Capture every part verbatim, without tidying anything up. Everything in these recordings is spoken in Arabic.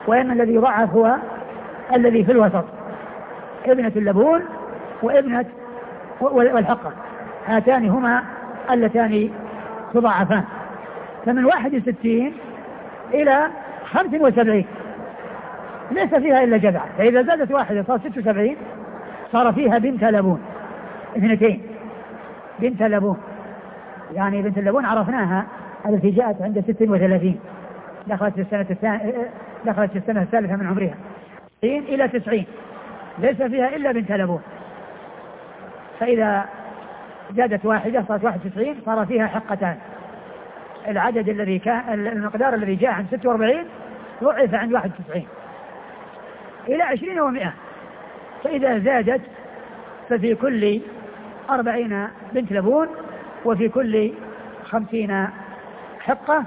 وإن الذي يضعف هو الذي في الوسط، ابنة اللبون وابنة والحقة، هاتان هما اللتان تضعفان. فمن واحد وستين إلى خمس وسبعين ليس فيها إلا جذعة، فإذا زادت واحدة صار ست وسبعين صار فيها بنت لبون، اثنتين بنت لبون. يعني بنت اللبون عرفناها التي جاءت عند ست وثلاثين، دخلت في السنة الثانية دخلت في السنة الثالثة من عمرها إلى تسعين، ليس فيها إلا بنت لبون. فإذا زادت واحدة صارت واحد وتسعين صار فيها حقتان. العدد الذي كان المقدار الذي جاء عند ستة وأربعين ضعف عند واحد وتسعين إلى عشرين ومئة. فإذا زادت ففي كل أربعين بنت لبون وفي كل خمسين حقة.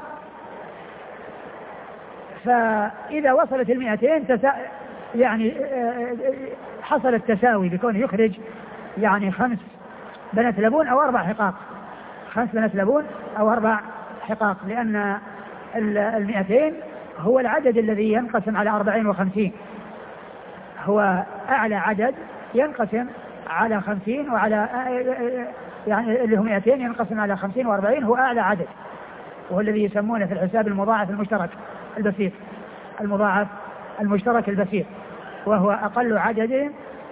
فإذا وصلت المئتين تسا... يعني حصل التساوي بكون يخرج يعني خمس بنات لبون أو أربع حقاق، خمس بنات لبون أو أربع حقاق، لأن المئتين هو العدد الذي ينقسم على أربعين وخمسين، هو أعلى عدد ينقسم على خمسين، وعلى يعني اللي هم مئتين ينقسم على خمسين وأربعين، هو أعلى عدد، وهو الذي يسمونه في الحساب المضاعف المشترك البسيط، المضاعف المشترك البسيط، وهو أقل عدد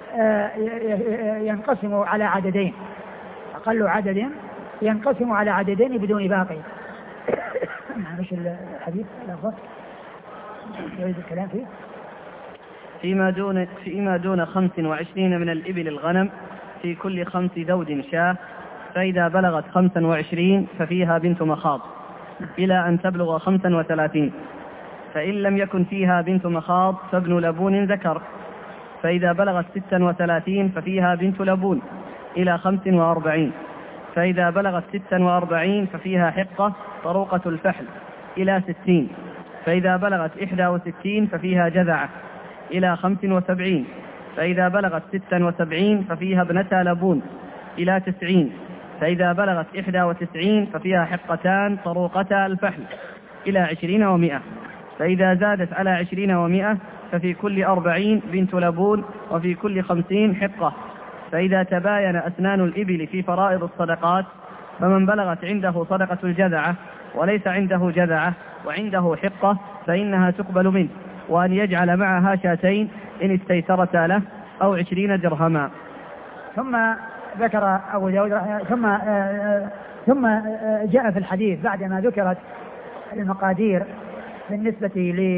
ينقسم على عددين، أقل عدد ينقسم على عددين بدون باقي. مش الحديث الأفضل يريد الكلام فيه فيما دون فيما دون خمس وعشرين من الإبل الغنم في كل خمس ذود شاة، فإذا بلغت خمسا وعشرين ففيها بنت مخاض إلى أن تبلغ خمسا وثلاثين، فإن لم يكن فيها بنت مخاض فابن لبون ذكر، فإذا بلغت ستا وثلاثين ففيها بنت لبون إلى خمس وأربعين، فإذا بلغت ستا وأربعين ففيها حقة طروقة الفحل إلى ستين، فإذا بلغت إحدى وستين ففيها جذعة إلى خمس وسبعين، فإذا بلغت ستا وسبعين ففيها ابنتا لبون إلى تسعين، فإذا بلغت إحدى وتسعين ففيها حقتان طروقتا الفحل إلى عشرين ومئة، فإذا زادت على عشرين ومئة ففي كل أربعين بنت لبون وفي كل خمسين حقة. فإذا تباين أسنان الإبل في فرائض الصدقات فمن بلغت عنده صدقة الجذعة وليس عنده جذعة وعنده حقة فإنها تقبل منه، وأن يجعل معها شاتين إن استيسرتا له أو عشرين درهما. ثم ذكر أبو داود ثم آه ثم آه جاء في الحديث بعدما ذكرت المقادير بالنسبة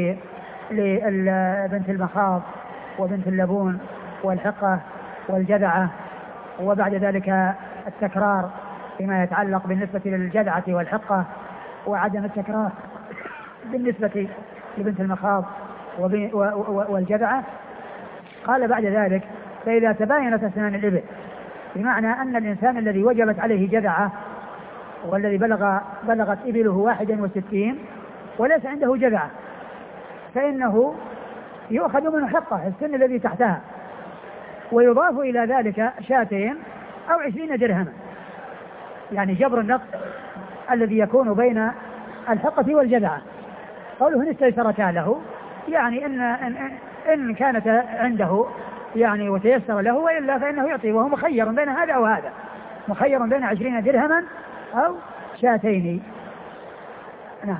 لبنت المخاض وبنت اللبون والحقة والجذعة، وبعد ذلك التكرار فيما يتعلق بالنسبة للجذعة والحقة، وعدم التكرار بالنسبة لبنت المخاض والجذعة. قال بعد ذلك فإذا تباينت أسنان الإبل، بمعنى أن الإنسان الذي وجبت عليه جذعة والذي بلغ بلغت إبله واحد وستين وليس عنده جذعة فإنه يؤخذ منه حقة السن الذي تحتها، ويضاف إلى ذلك شاتين أو عشرين درهما، يعني جبر النقص الذي يكون بين الحقة والجذعة. قوله إن استيسرتا له يعني إن, إن, إن كانت عنده يعني وتيسر له، وإلا فإنه يعطي، وهو مخير بين هذا أو هذا، مخير بين عشرين درهما أو شاتين. نعم.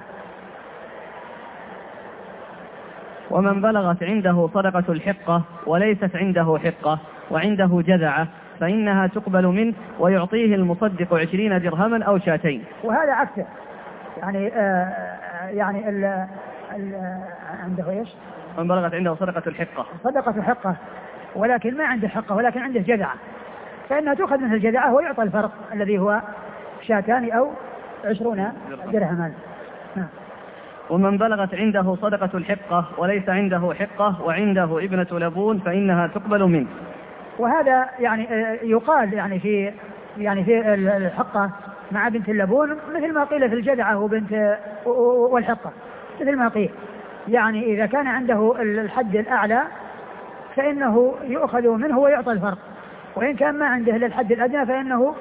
ومن بلغت عنده صدقة الحقة وليست عنده حقة وعنده جذعة فإنها تقبل منه ويعطيه المصدق عشرين درهما أو شاتين. وهذا عكسه، يعني آه يعني ال ال عنده ايش؟ من بلغت عنده صدقة الحقة صدقة الحقة ولكن ما عنده حقة ولكن عنده جذعة، فإنها تأخذ منه الجذعة ويعطى الفرق الذي هو شاتان أو عشرون درهما. نعم. ومن بلغت عنده صدقة الحقة وليس عنده حقة وعنده ابنة لبون فإنها تقبل منه. وهذا يعني يقال يعني في يعني في الحقة مع بنت اللبون مثل ما قيل في الجذعة وبنت والحقة، مثل ما قيل، يعني إذا كان عنده الحد الأعلى فإنه يؤخذ منه ويعطى الفرق، وإن كان ما عنده الحد الأدنى فإنه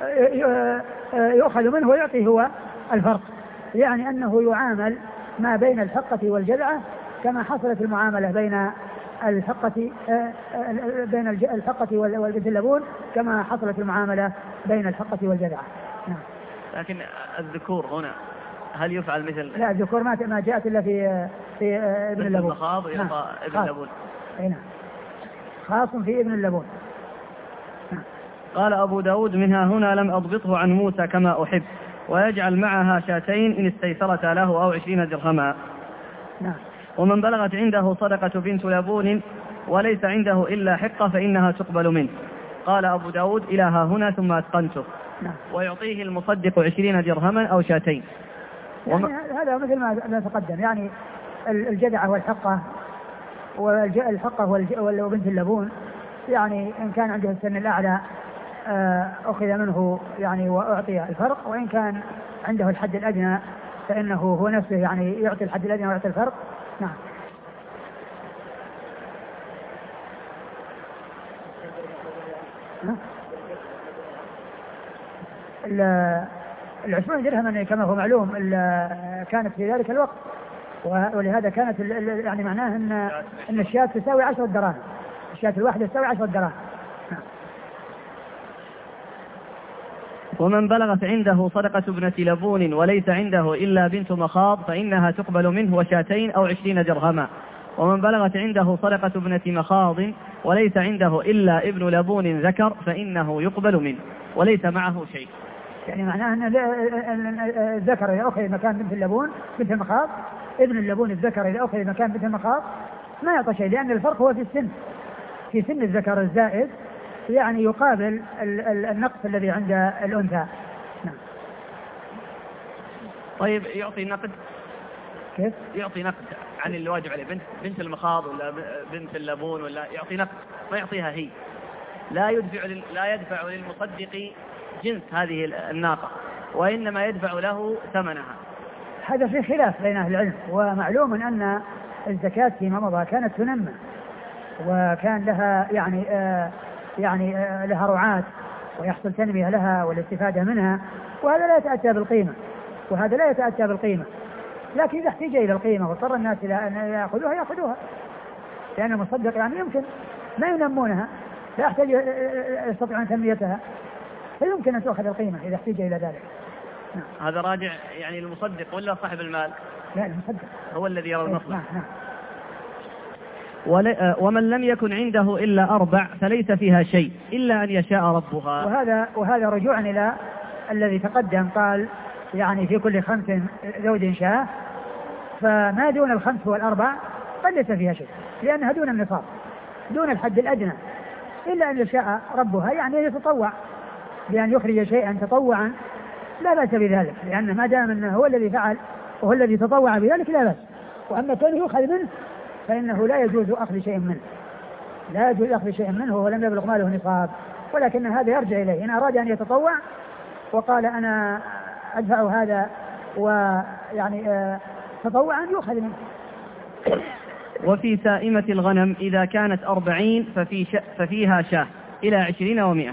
يؤخذ منه ويعطي هو الفرق، يعني أنه يعامل ما بين الحقة والجذعة كما حصلت المعاملة بين الحقة بين الحقة والبنت اللبون كما حصلت المعاملة بين الحقة والجذعة. نعم. لكن الذكور هنا هل يفعل مثل؟ لا الذكور ما ما جاءت إلا في في ابن اللبون. المخاض يعطى ابن اللبون. أي نعم. خاص في ابن اللبون. قال أبو داود منها هنا لم أضبطه عن موسى كما أحب ويجعل معها شاتين إن استيسرتا له أو عشرين درهما. نعم. ومن بلغت عنده صدقة بنت لبون وليس عنده إلا حقة فإنها تقبل منه. قال أبو داود إلى ها هنا ثم أتقنته. نعم. ويعطيه المصدق عشرين درهما أو شاتين. يعني وم... هذا مثل ما تقدم يعني الجدعة والحقة والحقة وبنت اللبون يعني إن كان عنده السن الأعلى أخذ منه يعني وأعطي الفرق، وإن كان عنده الحد الأدنى فإنه هو نفسه يعني يعطي الحد الأدنى ويعطي الفرق. نعم. العشرون درهما كما هو معلوم كانت في ذلك الوقت، ولهذا كانت يعني معناه أن أن الشاة تساوي عشرة دراهم، الشاة الواحدة تساوي عشرة دراهم. ومن بلغت عنده صدقة ابنة لبون وليس عنده إلا بنت مخاض فإنها تقبل منه وشاتين أو عشرين درهما. ومن بلغت عنده صدقة ابنة مخاض وليس عنده إلا ابن لبون ذكر فإنه يقبل منه وليس معه شيء. يعني معناه أن الذكر إذا أخذ مكان بنت اللبون بنت المخاض، ابن اللبون الذكر إذا أخذ مكان بنت المخاض ما يعطى شيء، لأن الفرق هو في السن، في سن الذكر الزائد يعني يقابل النقص الذي عند الأنثى. نعم. طيب يعطي نقد؟ كيف؟ يعطي نقد عن اللي واجب عليه، بنت بنت المخاض ولا بنت اللبون ولا يعطي نقد ما يعطيها هي، لا يدفع لا يدفع للمصدق جنس هذه الناقة وإنما يدفع له ثمنها. هذا في خلاف بين أهل العلم، ومعلوم أن الزكاة فيما مضى كانت تنمى وكان لها يعني آه يعني آه لها رعاة ويحصل تنمية لها والاستفادة منها، وهذا لا يتأتى بالقيمة وهذا لا يتأتى بالقيمة، لكن إذا احتاج إلى القيمة واضطر الناس إلى أن يأخذوها يأخذوها، لأن المصدق يعني يمكن ما ينمونها، لا يحتاج يستطيعون تنميتها، فيمكن أن تأخذ القيمة إذا احتاج إلى ذلك. نعم. هذا راجع يعني المصدق ولا صاحب المال؟ لا المصدق هو الذي يرى المصلحة. نعم نعم. ومن لم يكن عنده إلا أربع فليس فيها شيء إلا أن يشاء ربها. وهذا وهذا رجوعا إلى الذي تقدم، قال يعني في كل خمس ذود شاة، فما دون الخمس والأربع فليس فيها شيء لأنها دون النصاب دون الحد الأدنى، إلا أن يشاء ربها يعني يتطوع بأن يخرج شيئا تطوعا لا بأس بذلك، لأن ما دام أنه هو الذي فعل وهو الذي تطوع بذلك لا بأس، وأما كان يؤخذ منه فإنه لا يجوز أخذ شيء منه لا يجوز أخذ شيء منه ولم يبلغ ماله نصاب، ولكن هذا يرجع إليه إن أراد أن يتطوع وقال أنا أدفع هذا ويعني آه تطوعا يؤخذ منه. وفي سائمة الغنم إذا كانت أربعين ففي ش... ففيها شاة إلى عشرين ومئة،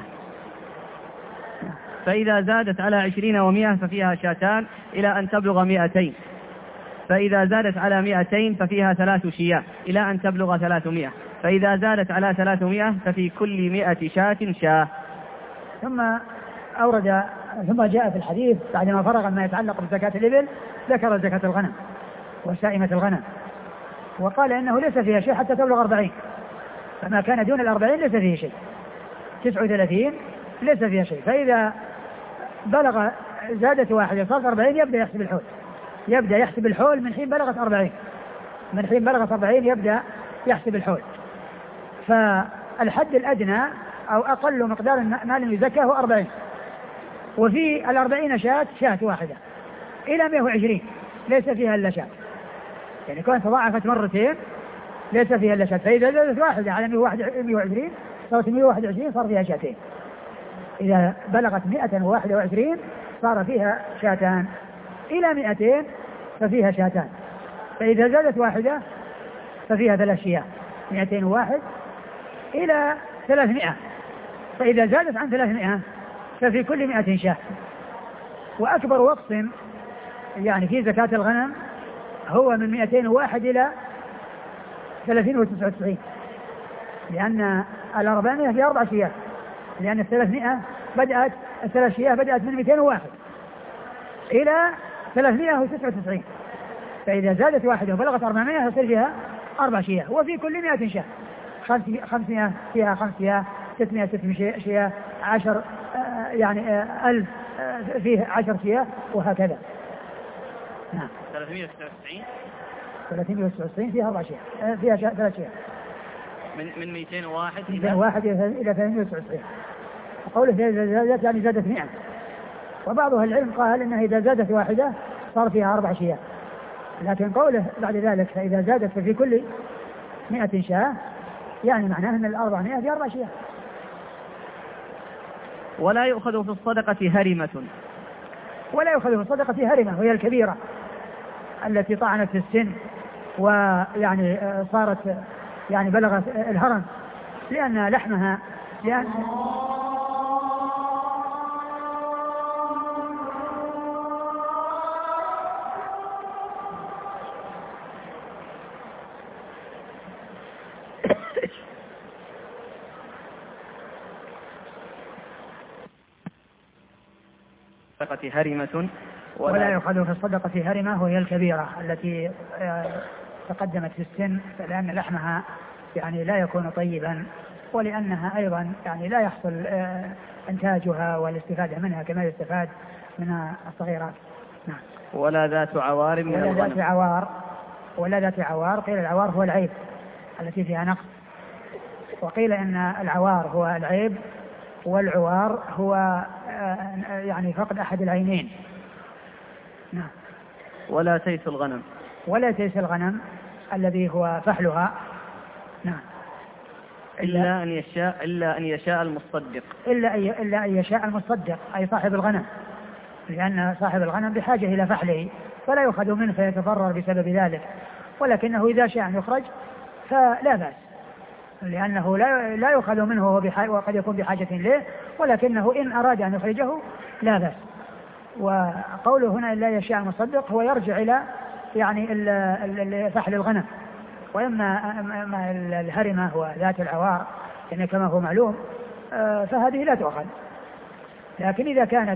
فإذا زادت على عشرين ومئة ففيها شاتان إلى أن تبلغ مئتين، فإذا زادت على مئتين ففيها ثلاث شياه إلى أن تبلغ ثلاثمائة، فإذا زادت على ثلاثمائة ففي كل مئة شاة شاه. ثم أورد ثم جاء في الحديث بعدما فرغ ما يتعلق بزكاة الإبل ذكر زكاة الغنم وسائمة الغنم، وقال إنه ليس فيها شيء حتى تبلغ أربعين، فما كان دون الأربعين ليس فيه شيء، تسعة وثلاثين ليس فيها شيء، فإذا بلغ زادت واحدة صارت أربعين يبدأ يحسب الحول يبدأ يحسب الحول من حين بلغت أربعين من حين بلغت أربعين يبدأ يحسب الحول. فالحد الأدنى أو أقل مقدار مال يزكى هو أربعين، وفي الأربعين شاة شاة واحدة إلى مئة وعشرين ليس فيها إلا شاة، يعني كون تضاعفت مرتين ليس فيها إلا شاة، فإذا زادت واحدة على مئة وعشرين صارت مئة وواحد وعشرين صار فيها شاتين، إذا بلغت مئة وواحد وعشرين صار فيها شاتان، إلى مئتين ففيها شاتان، فإذا زادت واحدة ففيها ثلاث شياه مئتين وواحد إلى ثلاثمائة، فإذا زادت عن ثلاثمائة ففي كل مئة شاه. وأكبر وقت يعني في زكاة الغنم هو من مئتين وواحد إلى ثلاثين وتسعة وتسعين، لأن الأربعمائة في أربع شياه، لأن الثلاثمائة بدأت الثلاث شياه بدأت من مئتين وواحد إلى ثلاثمائة وتسعة وتسعين، فإذا زادت واحدة وبلغت أربعمائة يصير فيها أربع شياه. وفي كل مئة شاه خمسمائة فيها خمس شياه، ستمائة ستمائة شياه، عشر آه يعني آه ألف آه فيه عشر شياه، وهكذا. نعم. ثلاثمائة وتسعة وتسعين ثلاثمائة وتسعة وتسعين فيها أربع شياه، فيها ثلاث شياه من من مئتين وواحد إلى واحد إلى ثلاثمائة وتسعة وتسعين. وقوله إذا زادت يعني زادت مئة، وبعض أهل العلم قال إنها إذا زادت واحدة صار فيها أربع شياه، لكن قوله بعد ذلك فإذا زادت ففي كل مئة شاة يعني معناه أن الأربعمائة في أربع شياه. ولا يؤخذ في الصدقة هرمة، ولا يؤخذ في الصدقة هرمة، وهي الكبيرة التي طعنت في السن ويعني صارت يعني بلغت الهرم، لأن لحمها لأن هرمة. ولا, ولا يؤخذ في الصدقة هرمة، وهي الكبيرة التي تقدمت في السن، لأن لحمها يعني لا يكون طيبا، ولأنها أيضا يعني لا يحصل إنتاجها والاستفادة منها كما يستفاد من الصغيرات. نعم. ولا ذات عوار من ولا ذات عوار ولا ذات عوار قيل العوار هو العيب التي فيها نقص، وقيل إن العوار هو العيب، والعوار هو يعني فقد أحد العينين. نعم. ولا تيس الغنم ولا تيس الغنم الذي هو فحلها. نعم. إلا, إلا أن يشاء إلا أن يشاء المصدق إلا أن إلا أن يشاء المصدق، أي صاحب الغنم، لأن صاحب الغنم بحاجة إلى فحله فلا يؤخذ منه فيتضرر بسبب ذلك، ولكنه إذا شاء أن يخرج فلا بأس، لأنه لا لا يؤخذ منه وقد يكون بحاجة إليه، ولكنه إن أراد أن يخرجه لا بأس. وقوله هنا إلا يشاء المصدق هو يرجع إلى يعني فحل الغنم. وإما الهرمة وذات العوار يعني كما هو معلوم فهذه لا تؤخذ، لكن إذا كانت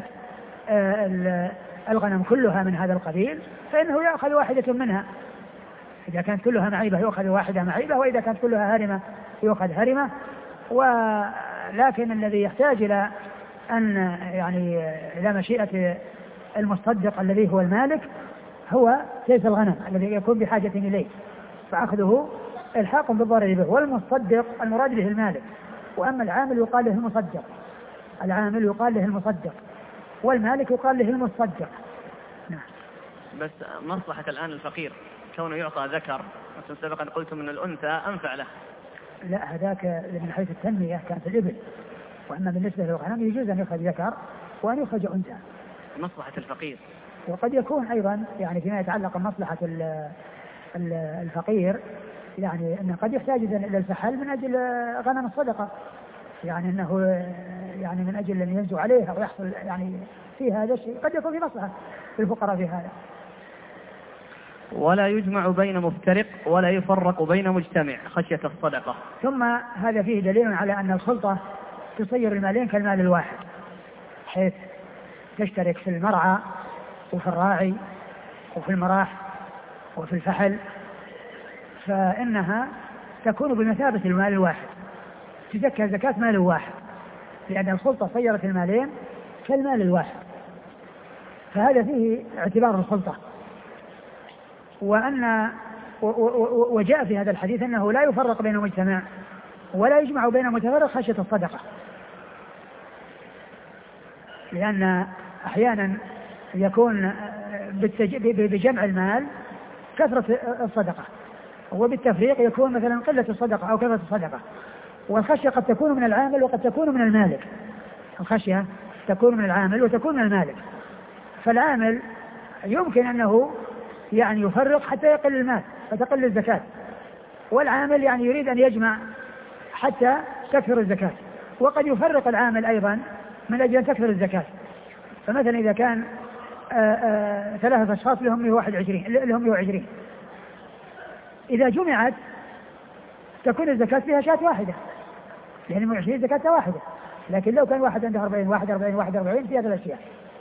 الغنم كلها من هذا القبيل فإنه يأخذ واحدة منها، إذا كانت كلها معيبة يأخذ واحدة معيبة، وإذا كانت كلها هرمة يأخذ هرمة. ولكن الذي يحتاج إلى أن يعني إلى مشيئة المصدق الذي هو المالك هو تيس الغنم الذي يكون بحاجة إليه، فأخذه الحاق بالضرر به، والمصدق المراد به المالك. وأما العامل يقال له المصدق، العامل يقال له المصدق، والمالك يقال له المصدق. نعم. بس مصلحة الآن الفقير كونه يعطى ذكر، مثل سبقا قلتم أن الأنثى أنفع له. لا، هذاك من حيث التنمية كانت الإبل، وأما بالنسبة للغنم يجوز أن يأخذ ذكر وأن يأخذ أنثى. مصلحة الفقير. وقد يكون أيضا يعني فيما يتعلق بمصلحة الفقير يعني أنه قد يحتاج إلى الفحل من أجل غنم الصدقة، يعني أنه يعني من أجل أن ينزو عليها ويحصل يعني في هذا الشيء قد يكون في مصلحة للفقراء في هذا. ولا يجمع بين مفترق ولا يفرق بين مجتمع خشية الصدقة. ثم هذا فيه دليل على أن الخلطة تصير المالين كالمال الواحد، حيث تشترك في المرعى وفي الراعي وفي المراح وفي الفحل، فإنها تكون بمثابة المال الواحد، تزكى زكاة مال واحد، لأن الخلطة صيرت المالين كالمال الواحد، فهذا فيه اعتبار الخلطة. وأن وجاء في هذا الحديث أنه لا يفرق بين مجتمع ولا يجمع بين متفرق خشية الصدقة، لأن أحيانا يكون بجمع المال كثرة الصدقة، وبالتفريق يكون مثلا قلة الصدقة أو كثرة الصدقة. والخشية قد تكون من العامل وقد تكون من المالك، الخشية تكون من العامل وتكون من المالك. فالعامل يمكن أنه يعني يفرق حتى يقل المال فتقل الزكاة، والعامل يعني يريد أن يجمع حتى تكثر الزكاة، وقد يفرق العامل أيضا من أجل أن تكثر الزكاة. فمثلا إذا كان آآ آآ ثلاثة أشخاص لهم مئة وواحد وعشرين لهم مئة وعشرين، إذا جمعت تكون الزكاة فيها شاة واحدة، لأن من عشرين زكاة واحدة. لكن لو كان واحد عنده أربعين واحد أربعين واحد أربعين في هذه الأشياء.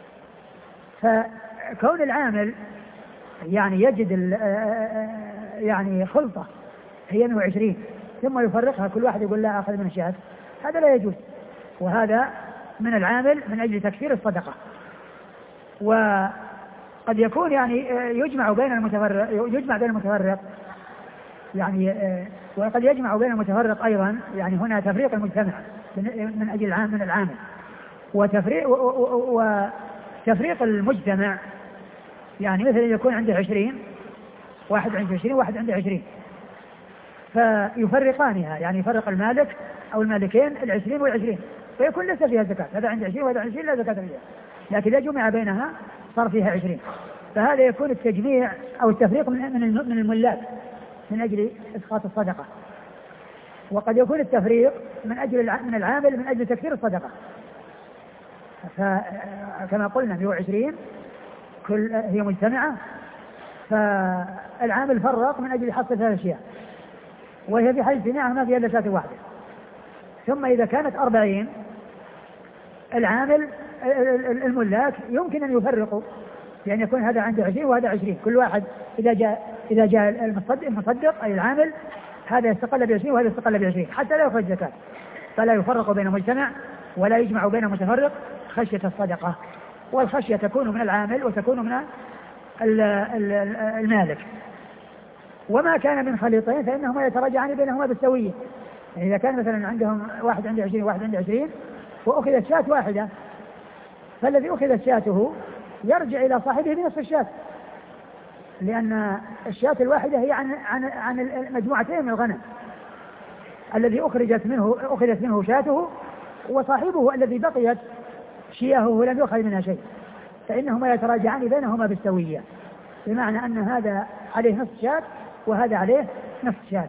فكون العامل يعني يجد يعني خلطة هي مئة وعشرين ثم يفرقها كل واحد يقول لا أخذ من الشاة، هذا لا يجوز، وهذا من العامل من أجل تكثير الصدقة. وقد يكون يعني يجمع بين المتفرق يجمع بين المتفرق يعني وقد يجمع بين المتفرق أيضا، يعني هنا تفريق المجتمع من أجل العام من العامل، وتفريق وتفريق المجتمع يعني مثلا يكون عنده عشرين واحد عنده عشرين واحد عنده عشرين فيفرقانها، يعني يفرق المالك أو المالكين العشرين والعشرين فيكون ليس فيها زكاة، هذا عنده عشرين وهذا عشرين لا زكاة فيها، لكن إذا جمع بينها صار فيها عشرين. فهذا يكون التجميع أو التفريق من من الملاك من أجل إسقاط الصدقة، وقد يكون التفريق من أجل من العامل من أجل تكثير الصدقة. فكما قلنا مئة وعشرين كل هي مجتمعة، فالعامل فرق من أجل حصل ثلاث أشياء، وهي في حال اجتماعها ما فيها إلا شاة واحدة. ثم إذا كانت أربعين العامل الملاك يمكن أن يفرقوا، يعني يكون هذا عنده عشرين وهذا عشرين، كل واحد إذا جاء إذا جاء المصدق, المصدق أي العامل هذا يستقل بعشرين وهذا يستقل بعشرين حتى لا يخرج زكاة، فلا يفرق بين المجتمع ولا يجمع بين المتفرق خشية الصدقة. والخشية تكون من العامل وتكون من المالك. وما كان من خليطين فإنهما يتراجعان بينهما بالسوية، يعني إذا كان مثلا عندهم واحد عنده عشرين وواحد عنده عشرين وأخذت شاة واحدة، فالذي أخذت شاته يرجع إلى صاحبه بنصف الشاة، لأن الشاة الواحدة هي عن عن عن المجموعتين من الغنم، الذي أخرجت منه أخذت منه شاته، وصاحبه الذي بقيت شياهه لم يؤخذ منها شيء، فإنهما يتراجعان بينهما بالسوية، بمعنى أن هذا عليه نصف شاة وهذا عليه نصف شاة.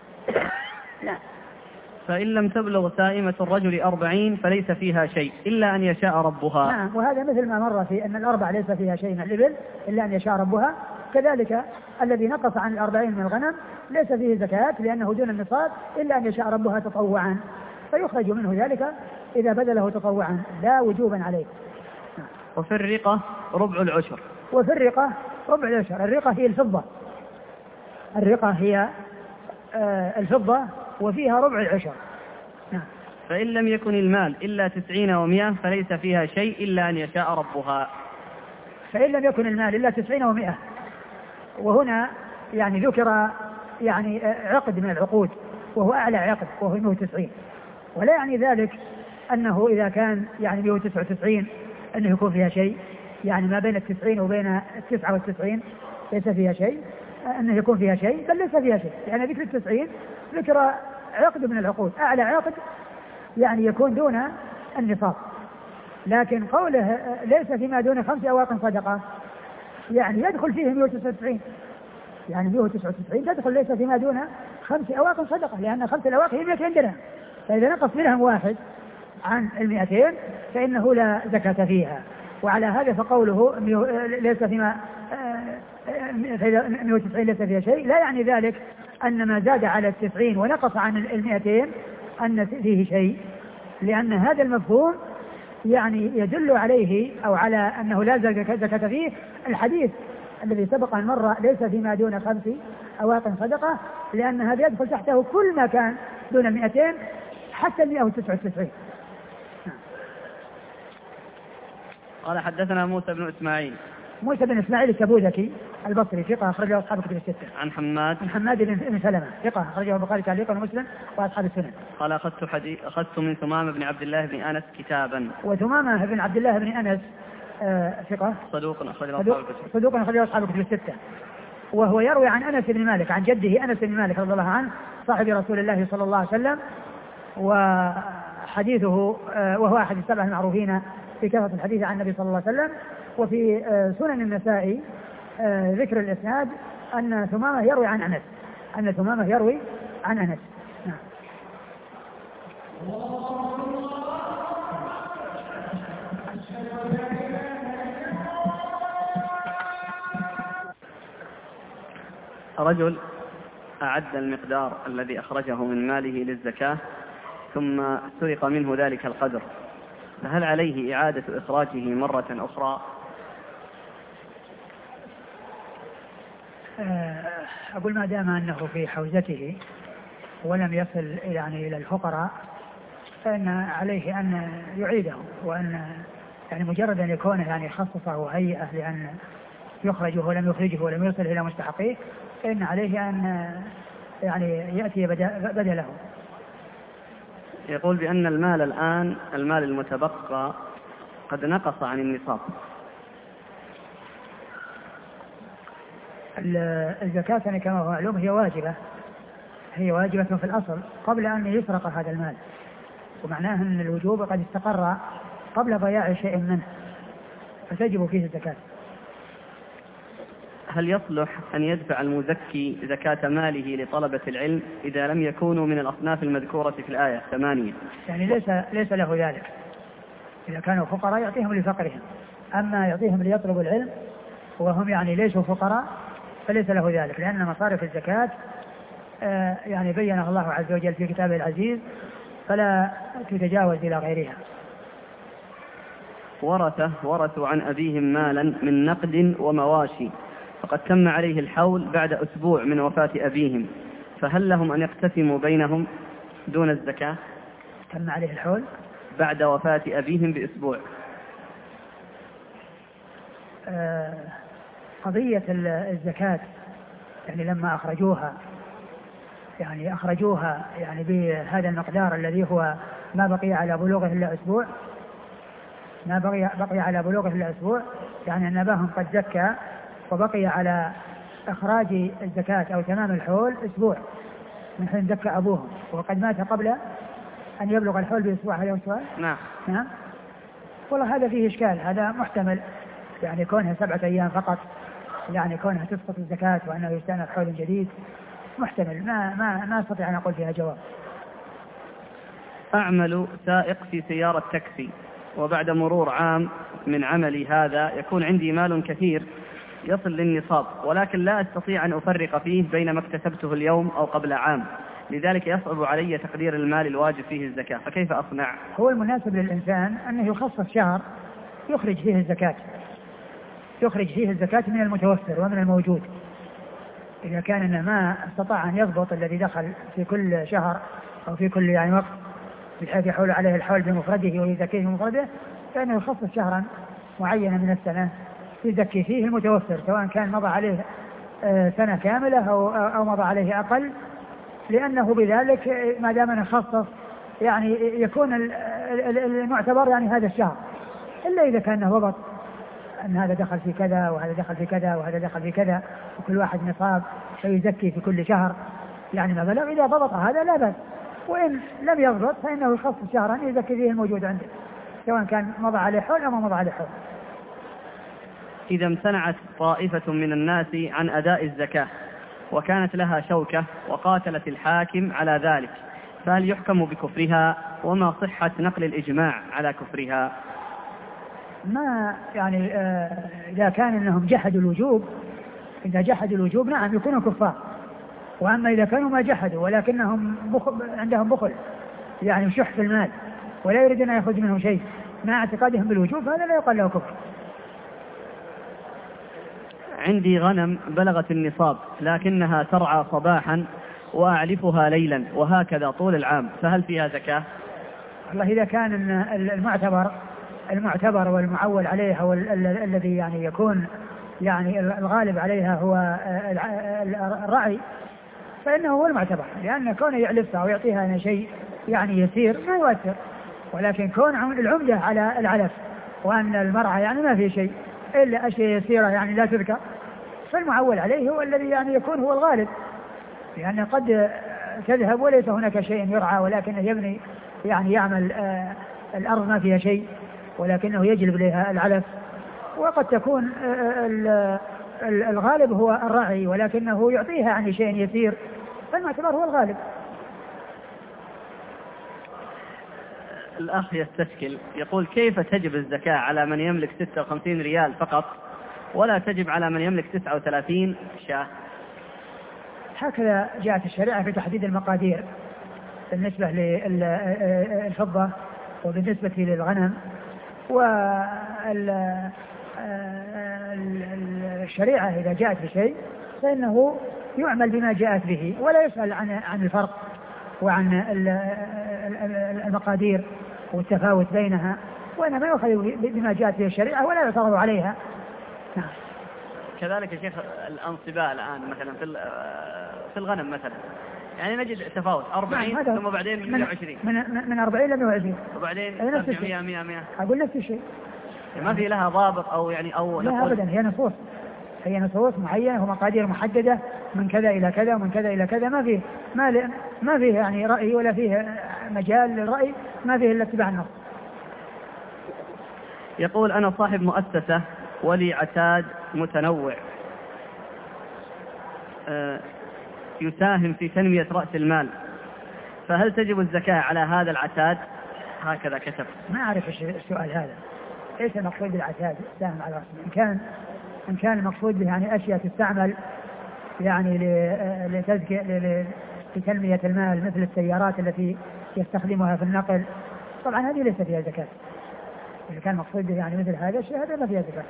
لا. فإن لم تبلغ سائمة الرجل أربعين فليس فيها شيء إلا أن يشاء ربها. نعم، وهذا مثل ما مر في أن الأربع ليس فيها شيء من الإبل إلا أن يشاء ربها، كذلك الذي نقص عن الأربعين من الغنم ليس فيه زكاة لأنه دون النصاب إلا أن يشاء ربها تطوعا، فيخرج منه ذلك إذا بذله تطوعا لا وجوبا عليه. وفي الرقة ربع العشر. وفي الرقة ربع العشر. الرقة هي الفضة، الرقة هي آه الفضة وفيها ربع العشر. نعم. فإن لم يكن المال إلا تسعين ومئة فليس فيها شيء إلا أن يشاء ربها. فإن لم يكن المال إلا تسعين ومئة، وهنا يعني ذكر يعني عقد من العقود وهو أعلى عقد وهو مئة وتسعين، ولا يعني ذلك أنه إذا كان يعني مئة وتسعة وتسعين أنه يكون فيها شيء، يعني ما بين التسعين وبين التسعة والتسعين ليس فيها شيء أنه يكون فيها شيء، بل ليس فيها شيء، يعني ذكر التسعين ذكر عقد من العقود أعلى عقد يعني يكون دون النصاب. لكن قوله ليس فيما دون خمس أواق صدقة يعني يدخل فيه مئة وتسعة وتسعين، يعني مئة وتسعة وتسعين تدخل ليس فيما دون خمس أواق صدقة، لأن خمس الأواق هي مئتين درهم، فإذا نقص درهم واحد عن المئتين فإنه لا زكاة فيها. وعلى هذا فقوله ليس فيما مئة وتسعين ليس فيها شيء لا يعني ذلك أن ما زاد على التسعين ونقص عن المئتين أن فيه شيء، لأن هذا المفهوم يعني يدل عليه أو على أنه لا زكاة فيه الحديث الذي سبق أن مر ليس فيما دون خمس أواق صدقة، لأن هذا يدخل تحته كل ما كان دون المئتين حتى المئة وتسعة وتسعين. قال حدثنا موسى بن إسماعيل. موسى بن إسماعيل التبوذكي البصري ثقة أخرجه أصحاب الكتب الستة. عن حماد. عن حماد بن سلمة ثقة أخرجه البخاري تعليقا ومسلم وأصحاب السنن. قال أخذت حديث أخذت من ثمامة بن عبد الله بن أنس كتابا. وثمامة بن عبد الله بن أنس آه ثقة صدوق أخرجه أصحاب الكتب. صدوق أخرجه أصحاب الكتب الستة. وهو يروي عن أنس بن مالك عن جده أنس بن مالك رضي الله عنه صاحب رسول الله صلى الله عليه وسلم، وحديثه آه وهو أحد السبعة المعروفين في كثرة الحديث عن النبي صلى الله عليه وسلم. وفي آه سنن النسائي آه ذكر الإسناد أن ثمامة يروي عن أنس أن ثمامة يروي عن أنس. نعم. رجل أعد المقدار الذي أخرجه من ماله للزكاة ثم سرق منه ذلك القدر، فهل عليه إعادة إخراجه مرة أخرى؟ أقول ما دام أنه في حوزته ولم يصل يعني إلى الفقراء فإن عليه أن يعيده، وأن يعني مجرد أن يكون يعني خصصه هيئة لأن يخرجه ولم يخرجه ولم يصل إلى مستحقيه، فإن عليه أن يعني يأتي بدله. يقول بأن المال الآن المال المتبقى قد نقص عن النصاب. الزكاة يعني كما هو معلوم هي واجبة هي واجبة في الأصل قبل أن يسرق هذا المال، ومعناه أن الوجوب قد استقر قبل ضياع شيء منه فتجب فيه الزكاة. هل يصلح أن يدفع المزكي زكاة ماله لطلبة العلم إذا لم يكونوا من الأصناف المذكورة في الآية ثمانية؟ يعني ليس, ليس له ذلك. إذا كانوا فقراء يعطيهم لفقرهم، أما يعطيهم ليطلبوا العلم وهم يعني ليسوا فقراء فليس له ذلك، لأن مصارف الزكاة آه يعني بينها الله عز وجل في كتابه العزيز فلا تتجاوز إلى غيرها. ورثة ورثوا عن أبيهم مالا من نقد ومواشي فقد تم عليه الحول بعد أسبوع من وفاة أبيهم، فهل لهم أن يقتسموا بينهم دون الزكاة؟ تم عليه الحول بعد وفاة أبيهم بأسبوع. آه قضية الزكاة يعني لما أخرجوها يعني أخرجوها يعني بهذا المقدار الذي هو ما بقي على بلوغه إلا أسبوع ما بقي, بقي على بلوغه إلا أسبوع يعني أن أباهم قد زكى وبقي على إخراج الزكاة أو تمام الحول أسبوع من حين زكى أبوهم وقد مات قبل أن يبلغ الحول بأسبوع. هذا السؤال؟ نعم. نعم. والله هذا فيه إشكال، هذا محتمل يعني كونها سبعة أيام فقط، يعني كونها تسقط الزكاة وأنه يستأنف حول جديد محتمل، ما ما ما أستطيع أن أقول فيها جواب. أعمل سائق في سيارة تاكسي وبعد مرور عام من عملي هذا يكون عندي مال كثير يصل للنصاب، ولكن لا أستطيع أن أفرق فيه بين ما اكتسبته اليوم أو قبل عام، لذلك يصعب علي تقدير المال الواجب فيه الزكاة، فكيف أصنع؟ هو المناسب للإنسان أنه يخصص شهر يخرج فيه الزكاة يخرج فيه الزكاة من المتوفر ومن الموجود. إذا كان إنه ما استطاع أن يضبط الذي دخل في كل شهر أو في كل يعني وقت بحيث يحول عليه الحول بمفرده ويزكيه بمفرده، فإنه يخصص شهرا معينا من السنة يزكي فيه المتوفر، سواء كان مضى عليه سنة كاملة أو, أو مضى عليه أقل، لأنه بذلك ما دام نخصص يعني يكون المعتبر يعني هذا الشهر، إلا إذا كان ضبط أن هذا دخل في كذا وهذا دخل في كذا وهذا دخل في كذا وكل واحد نصاب فيزكي في كل شهر يعني ما بلغ. إذا ضبط هذا لا بأس، وإن لم يضبط فإنه يخصص شهرا يزكي فيه الموجود عنده سواء كان مضى عليه حول أو ما مضى عليه حول. إذا امتنعت طائفة من الناس عن أداء الزكاة وكانت لها شوكة وقاتلت الحاكم على ذلك، فهل يحكم بكفرها؟ وما صحة نقل الإجماع على كفرها؟ ما يعني آه إذا كان أنهم جحدوا الوجوب إذا جحدوا الوجوب نعم يكونوا كفار، وأما إذا كانوا ما جحدوا ولكنهم بخل عندهم بخل يعني شح في المال ولا يريدون أن يخرج منهم شيء مع اعتقادهم بالوجوب هذا لا يقال له كفر. عندي غنم بلغت النصاب لكنها ترعى صباحا وأعلفها ليلا وهكذا طول العام، فهل فيها زكاة؟ والله إذا كان المعتبر المعتبر والمعول عليها والذي يعني يكون يعني الغالب عليها هو الرعي فإنه هو المعتبر، لأن كونه يعلفها ويعطيها شيء يعني يسير ما يؤثر، ولكن كون العمدة على العلف وأن المرعى يعني ما في شيء إلا أشياء يسيرة يعني لا تذكر، فالمعول عليه هو الذي يعني يكون هو الغالب، لأن قد تذهب وليس هناك شيء يرعى ولكنه يبني يعني يعمل آه الأرض ما فيها شيء ولكنه يجلب لها العلف، وقد تكون آه الغالب هو الرعي ولكنه يعطيها يعني شيء يسير، فالمعتبر هو الغالب. الأخ يستشكل يقول كيف تجب الزكاة على من يملك ستة وخمسين ريال فقط ولا تجب على من يملك تسعة وثلاثين شاة؟ هكذا جاءت الشريعة في تحديد المقادير بالنسبة للفضة وبالنسبة للغنم. والشريعة إذا جاءت بشيء فإنه يعمل بما جاءت به ولا يسأل عن عن الفرق وعن المقادير والتفاوت بينها، وإنما يؤخذ بما جاءت به الشريعة ولا يعترض عليها. نعم. كذلك يا شيخ الأنصباء الآن مثلا في في الغنم مثلا يعني نجد تفاوت أربعين ثم بعدين مئة وعشرين من من أربعين إلى مئة وعشرين وبعدين مئة مئة مئة. أقول نفس الشيء. ما في لها ضابط أو يعني أو لا أبدا، هي نصوص هي نصوص معينة ومقادير محددة من كذا إلى كذا ومن كذا إلى كذا. ما فيه ما ما فيه يعني رأي ولا فيه مجال للرأي، ما فيه إلا اتباع النص. يقول أنا صاحب مؤسسة ولي عتاد متنوع أه يساهم في تنمية رأس المال، فهل تجب الزكاة على هذا العتاد؟ هكذا كتب. ما أعرف السؤال هذا، إيش المقصود بالعتاد يساهم على رأس المال؟ إن كان إن كان المقصود به يعني أشياء تستعمل يعني لتزكية لتنمية المال مثل السيارات التي يستخدمها في النقل، طبعا هذه ليس فيها زكاة. إذا كان مقصود به يعني مثل هذا الشيء هذا ما فيها زكاة.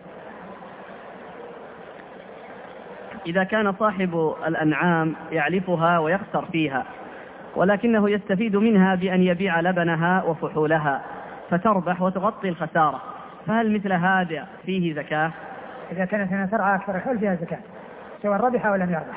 إذا كان صاحب الأنعام يعلفها ويخسر فيها ولكنه يستفيد منها بأن يبيع لبنها وفحولها فتربح وتغطي الخسارة، فهل مثل هذا فيه زكاة؟ إذا كانت هنا ترعى أكثر الحول فيها زكاة سواء ربح أو لم يربح.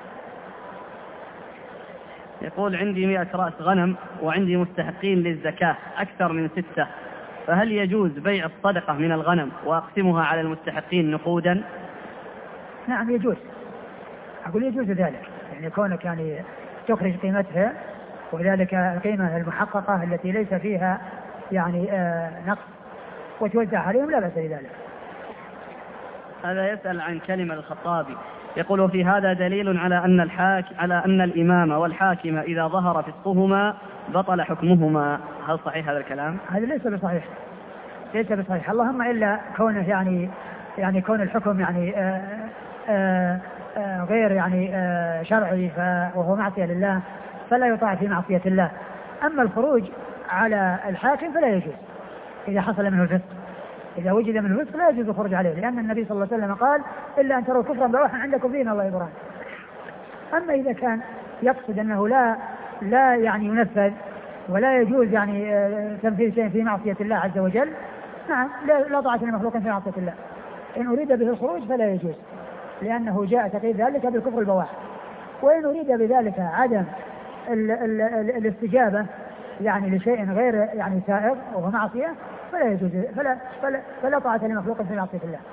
يقول عندي مئة رأس غنم وعندي مستحقين للزكاة أكثر من ستة، فهل يجوز بيع الصدقة من الغنم وأقسمها على المستحقين نقودا؟ نعم يجوز، أقول يجوز ذلك، يعني كونك يعني تخرج قيمتها وذلك القيمة المحققة التي ليس فيها يعني آه نقص وتوزع عليهم لا بأس بذلك. هذا يسأل عن كلمة الخطابي يقول وفي هذا دليل على أن الحاك على أن الإمام والحاكم إذا ظهر فسقهما بطل حكمهما، هل صحيح هذا الكلام؟ هذا ليس بصحيح، ليس بصحيح، اللهم إلا كونه يعني يعني كون الحكم يعني آآ آآ آآ غير يعني شرعي وهو معصية لله فلا يطاع في معصية الله. أما الخروج على الحاكم فلا يجوز إذا حصل منه الفسق، إذا وجد منه الفسق لا يجوز الخروج عليه، لأن النبي صلى الله عليه وسلم قال إلا أن تروا كفرا بواحا عندكم فينا الله يبرهن. أما إذا كان يقصد أنه لا لا يعني ينفذ ولا يجوز يعني تنفيذ شيء في معصية الله عز وجل، نعم لا طاعة لمخلوق في معصية الله. إن أريد به الخروج فلا يجوز، لأنه جاء تقييد ذلك بالكفر البواح. وإن أريد بذلك عدم ال ال ال الاستجابة يعني لشيء غير يعني سائغ وهو معصية فلا يجوز فلا فلا, فلا طاعة لمخلوق في معصية الله.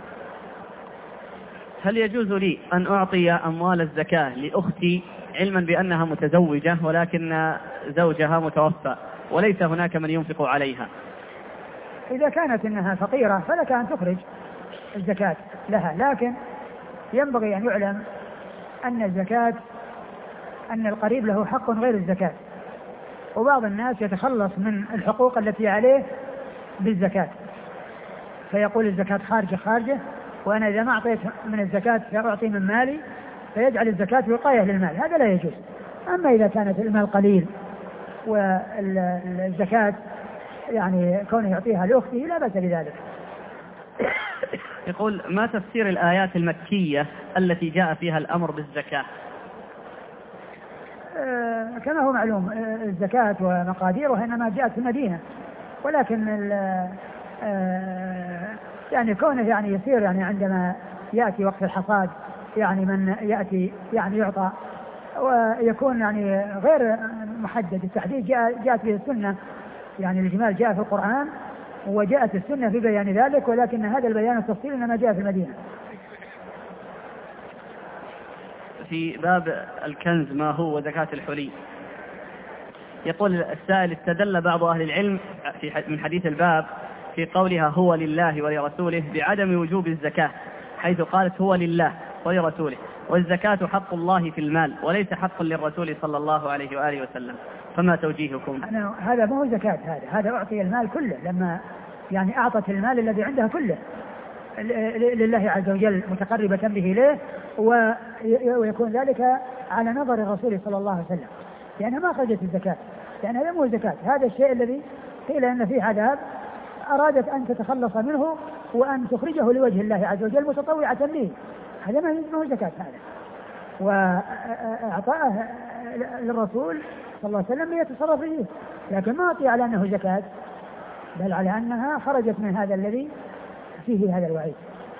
هل يجوز لي أن أعطي أموال الزكاة لأختي علما بأنها متزوجة ولكن زوجها متوفى وليس هناك من ينفق عليها؟ إذا كانت إنها فقيرة فلك أن تخرج الزكاة لها، لكن ينبغي أن يعلم أن الزكاة أن القريب له حق غير الزكاة، وبعض الناس يتخلص من الحقوق التي عليه بالزكاة فيقول الزكاة خارجة خارجة وأنا إذا ما أعطيت من الزكاة سأعطي من مالي، فيجعل الزكاة وقاية للمال، هذا لا يجوز. أما إذا كانت المال قليل والزكاة يعني كونه يعطيها لأخته لا بأس بذلك. يقول ما تفسير الآيات المكية التي جاء فيها الأمر بالزكاة؟ آه كما هو معلوم آه الزكاة ومقاديرها إنما جاءت في المدينة، ولكن آه يعني كونه يعني يصير يعني عندما يأتي وقت الحصاد يعني من يأتي يعني يعطى ويكون يعني غير محدد التحديد، جاء جاءت به السنة، يعني الجمال جاء في القرآن وجاءت السنة في بيان ذلك، ولكن هذا البيان التفصيل إنما جاء في المدينة. في باب الكنز ما هو زكاة الحلي؟ يقول السائل استدل بعض أهل العلم في من حديث الباب في قولها هو لله ولرسوله بعدم وجوب الزكاة، حيث قالت هو لله ولرسوله والزكاة حق الله في المال وليس حق للرسول صلى الله عليه وآله وسلم، فما توجيهكم؟ أنا هذا ما هو زكاة، هذا هذا أعطي المال كله، لما يعني أعطت المال الذي عندها كله لله عز وجل متقربة به إليه، ويكون ذلك على نظر الرسول صلى الله عليه وسلم، لأنها ما أخرجت الزكاة، لأن هذا مو زكاة. هذا الشيء الذي قيل أن فيه عذاب أرادت أن تتخلص منه وأن تخرجه لوجه الله عز وجل متطوعة به، هذا ما هو زكاة هذا. وأعطاه للرسول صلى الله عليه وسلم يتصرف فيه، لكن ما أعطي على أنه زكاة، بل على أنها خرجت من هذا الذي فيه هذا الوعيد.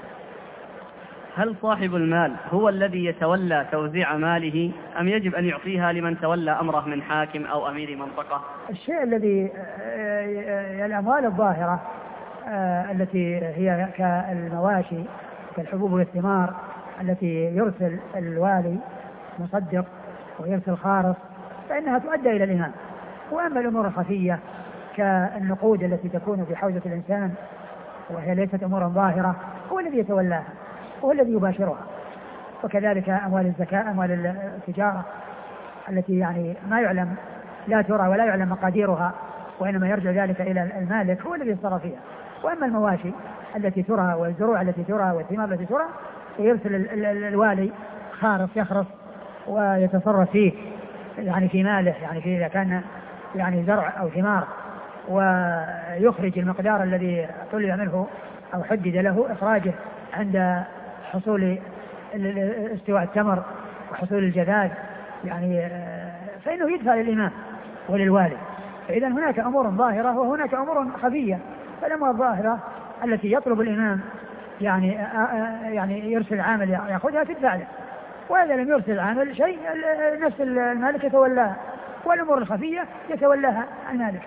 هل صاحب المال هو الذي يتولى توزيع ماله أم يجب أن يعطيها لمن تولى أمره من حاكم أو أمير منطقة؟ الشيء الذي الأموال الظاهرة التي هي كالمواشي كالحبوب والثمار التي يرسل الوالي مصدق ويرسل خارص فإنها تؤدى إلى الإمام. وأما الأمور الخفية كالنقود التي تكون في حوزة الإنسان وهي ليست أمورا ظاهرة هو الذي يتولاها، هو الذي يباشرها. وكذلك أموال الزكاة، أموال التجارة التي يعني ما يعلم لا ترى ولا يعلم مقاديرها، وإنما يرجع ذلك إلى المالك هو الذي يتصرف فيها. وأما المواشي التي ترى والزروع التي ترى والثمار التي ترى ويرسل الوالي خارص يخرص ويتصرف فيه يعني في ماله، يعني في إذا كان يعني زرع أو ثمار، ويخرج المقدار الذي طلب منه أو حدد له إخراجه عند حصول استواء التمر وحصول الجذاذ، يعني فإنه يدفع للإمام وللوالي. فإذا هناك أمور ظاهرة وهناك أمور خفية. فالأمور الظاهرة التي يطلب الإمام يعني يعني يرسل عامل يأخذها تدفع له، وإذا لم يرسل عامل شيء نفس المالك يتولاها، والأمور الخفية يتولاها المالك.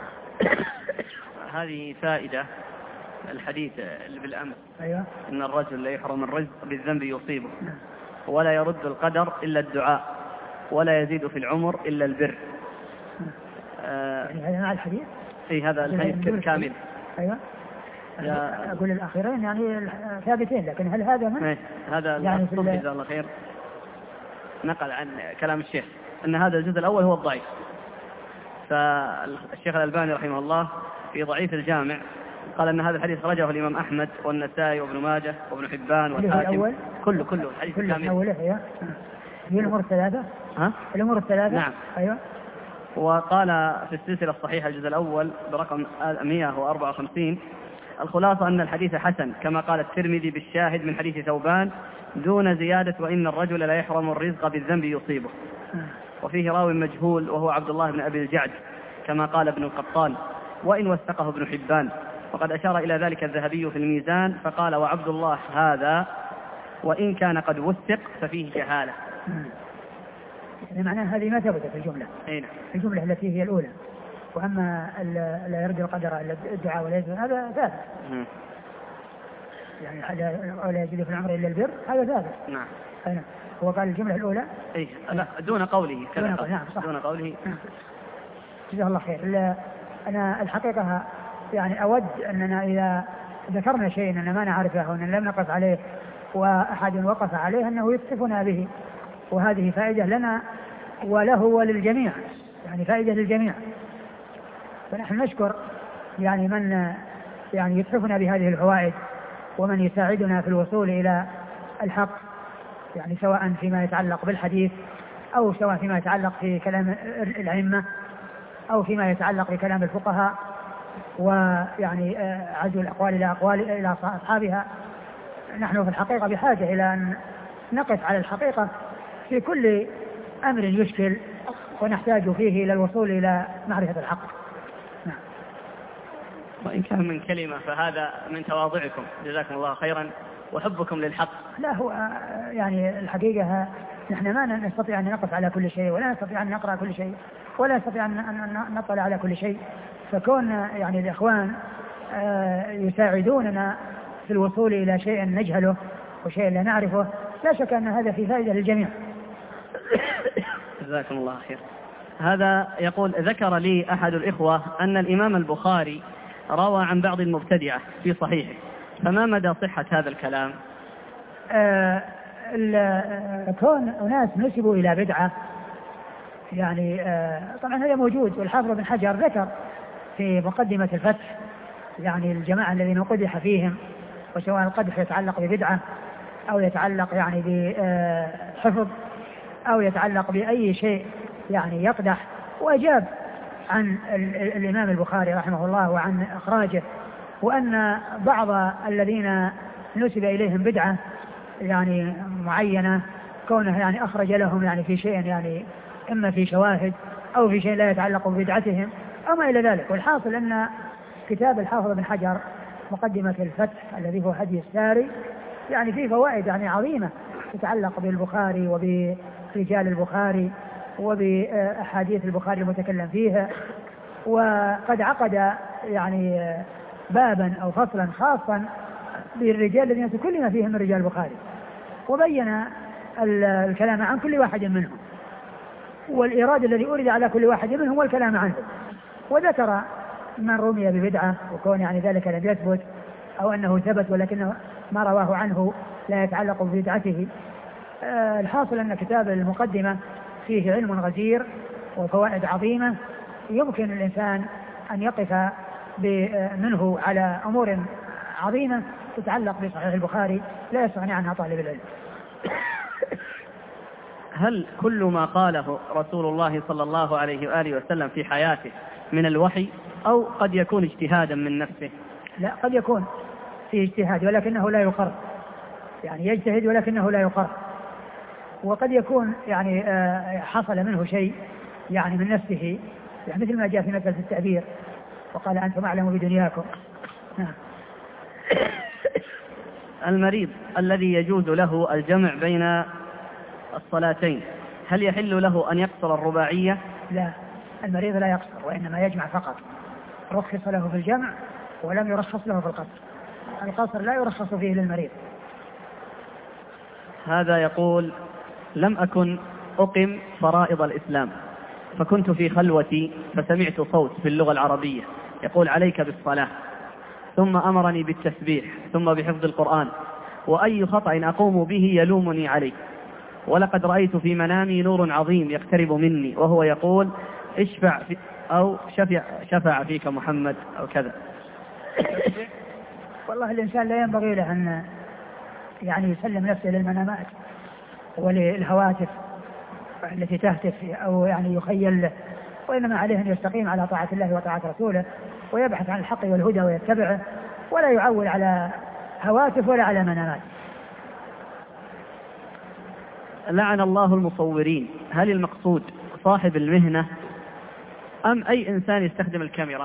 هذه فائدة الحديث اللي بالأمس. أيوة. إن الرجل لا يحرم الرزق بالذنب يصيبه ولا يرد القدر إلا الدعاء ولا يزيد في العمر إلا البر. آه يعني هذا مع الحديث؟ في هذا الحديث كامل. أيوة. أقول الآخرين يعني ثابتين، لكن هل هذا من؟ هذا يعني في جزاه الله خير نقل عن كلام الشيخ أن هذا الجزء الأول هو الضعيف. فالشيخ الألباني رحمه الله في ضعيف الجامع قال أن هذا الحديث خرجه الإمام أحمد والنسائي وابن ماجه وابن حبان والحاكم. كله كله الحديث كله كامل. أوله هي هي الأمور الثلاثة. ها؟ الأمور الثلاثة. نعم. أيوة. وقال في السلسلة الصحيحة الجزء الأول برقم مئة وأربعة وخمسين الخلاصة أن الحديث حسن كما قال الترمذي بالشاهد من حديث ثوبان دون زيادة وإن الرجل لا يحرم الرزق بالذنب يصيبه. وفيه راوي مجهول وهو عبد الله بن أبي الجعد كما قال ابن القطان وإن وثقه ابن حبان، وقد أشار إلى ذلك الذهبي في الميزان فقال وعبد الله هذا وإن كان قد وثق ففيه جهالة. يعني معناه هذه ما ثبتت في الجملة. أين؟ الجملة التي هي الأولى. وأما لا يرد القدر إلا الدعاء ولا يزيد هذا ثابت. يعني لا يزيد في العمر إلا البر هذا ثابت. نعم. أنا هو قال الجملة الأولى. إيه لا دون قوله كذا. دون, نعم دون قوله. جزاه الله خير. أنا الحقيقة يعني أود أننا إذا ذكرنا شيء أننا ما نعرفه وأن لم نقف عليه وأحد وقف عليه أنه يتحفنا به، وهذه فائدة لنا وله وللجميع، يعني فائدة للجميع. فنحن نشكر يعني من يعني يتحفنا بهذه الفوائد ومن يساعدنا في الوصول إلى الحق، يعني سواء فيما يتعلق بالحديث أو سواء فيما يتعلق في كلام الأئمة أو فيما يتعلق بكلام الفقهاء، ويعني عزو الأقوال إلى أقوال إلى أصحابها. نحن في الحقيقة بحاجة إلى أن نقف على الحقيقة في كل أمر يشكل ونحتاج فيه إلى الوصول إلى معرفة الحق. نعم. وإن كان من كلمة فهذا من تواضعكم جزاكم الله خيرا وحبكم للحق. لا هو يعني الحقيقة نحن ما نستطيع أن نقف على كل شيء ولا نستطيع أن نقرأ كل شيء ولا نستطيع أن نطلع على كل شيء، فكون يعني الإخوان يساعدوننا في الوصول إلى شيء نجهله وشيء لا نعرفه لا شك أن هذا في فائدة للجميع. جزاكم الله خير. هذا يقول ذكر لي أحد الإخوة أن الإمام البخاري روى عن بعض المبتدعة في صحيحه، فما مدى صحة هذا الكلام؟ آه كون أناس نسبوا إلى بدعة يعني آه طبعا هذا موجود، والحافظ بن حجر ذكر في مقدمة الفتح يعني الجماعة الذين قدح فيهم، وسواء القدح يتعلق ببدعة أو يتعلق يعني بحفظ أو يتعلق بأي شيء يعني يقدح. وأجاب عن الإمام البخاري رحمه الله وعن إخراجه، وأن بعض الذين نسب إليهم بدعة يعني معينة كونه يعني أخرج لهم يعني في شيء يعني إما في شواهد أو في شيء لا يتعلق ببدعتهم أو ما إلى ذلك. والحاصل أن كتاب الحافظ بن حجر مقدمة الفتح الذي هو هدي الساري يعني فيه فوائد يعني عظيمة تتعلق بالبخاري وبرجال البخاري وبأحاديث البخاري المتكلم فيها. وقد عقد يعني بابا أو فصلا خاصا بالرجال الذين تكلم فيهم من رجال البخاري، وبين الكلام عن كل واحد منهم والإيراد الذي أورد على كل واحد منهم والكلام عنه، وذكر من رمي ببدعة وكون يعني ذلك لم يثبت أو أنه ثبت ولكنه ما رواه عنه لا يتعلق ببدعته. آه الحاصل أن كتاب المقدمة فيه علم غزير وفوائد عظيمة يمكن الإنسان أن يقف منه على أمور عظيمة تتعلق بصحيح البخاري لا يستغني عنها طالب العلم. هل كل ما قاله رسول الله صلى الله عليه وآله وسلم في حياته من الوحي أو قد يكون اجتهادا من نفسه؟ لا، قد يكون فيه اجتهاد ولكنه لا يقر، يعني يجتهد ولكنه لا يقر. وقد يكون يعني حصل منه شيء يعني من نفسه، يعني مثل ما جاء في مسألة التعبير وقال أنتم أعلم بدنياكم. نعم. المريض الذي يجوز له الجمع بين الصلاتين هل يحل له أن يقصر الرباعية؟ لا، المريض لا يقصر وإنما يجمع فقط. رخص له في الجمع ولم يرخص له في القصر. القصر لا يرخص فيه للمريض. هذا يقول: لم أكن أقم فرائض الإسلام فكنت في خلوتي فسمعت صوت باللغة العربية يقول عليك بالصلاة، ثم أمرني بالتسبيح ثم بحفظ القرآن، وأي خطأ أقوم به يلومني عليه، ولقد رأيت في منامي نور عظيم يقترب مني وهو يقول اشفع في أو شفع, شفع فيك محمد أو كذا. والله الإنسان لا ينبغي له أن يعني يسلم نفسه للمنامات وللهواتف التي تهتف أو يعني يخيل له، وإنما عليه أن يستقيم على طاعة الله وطاعة رسوله ويبحث عن الحق والهدى ويتبعه ولا يعول على هواتف ولا على منامات. لعن الله المصورين، هل المقصود صاحب المهنة أم أي إنسان يستخدم الكاميرا؟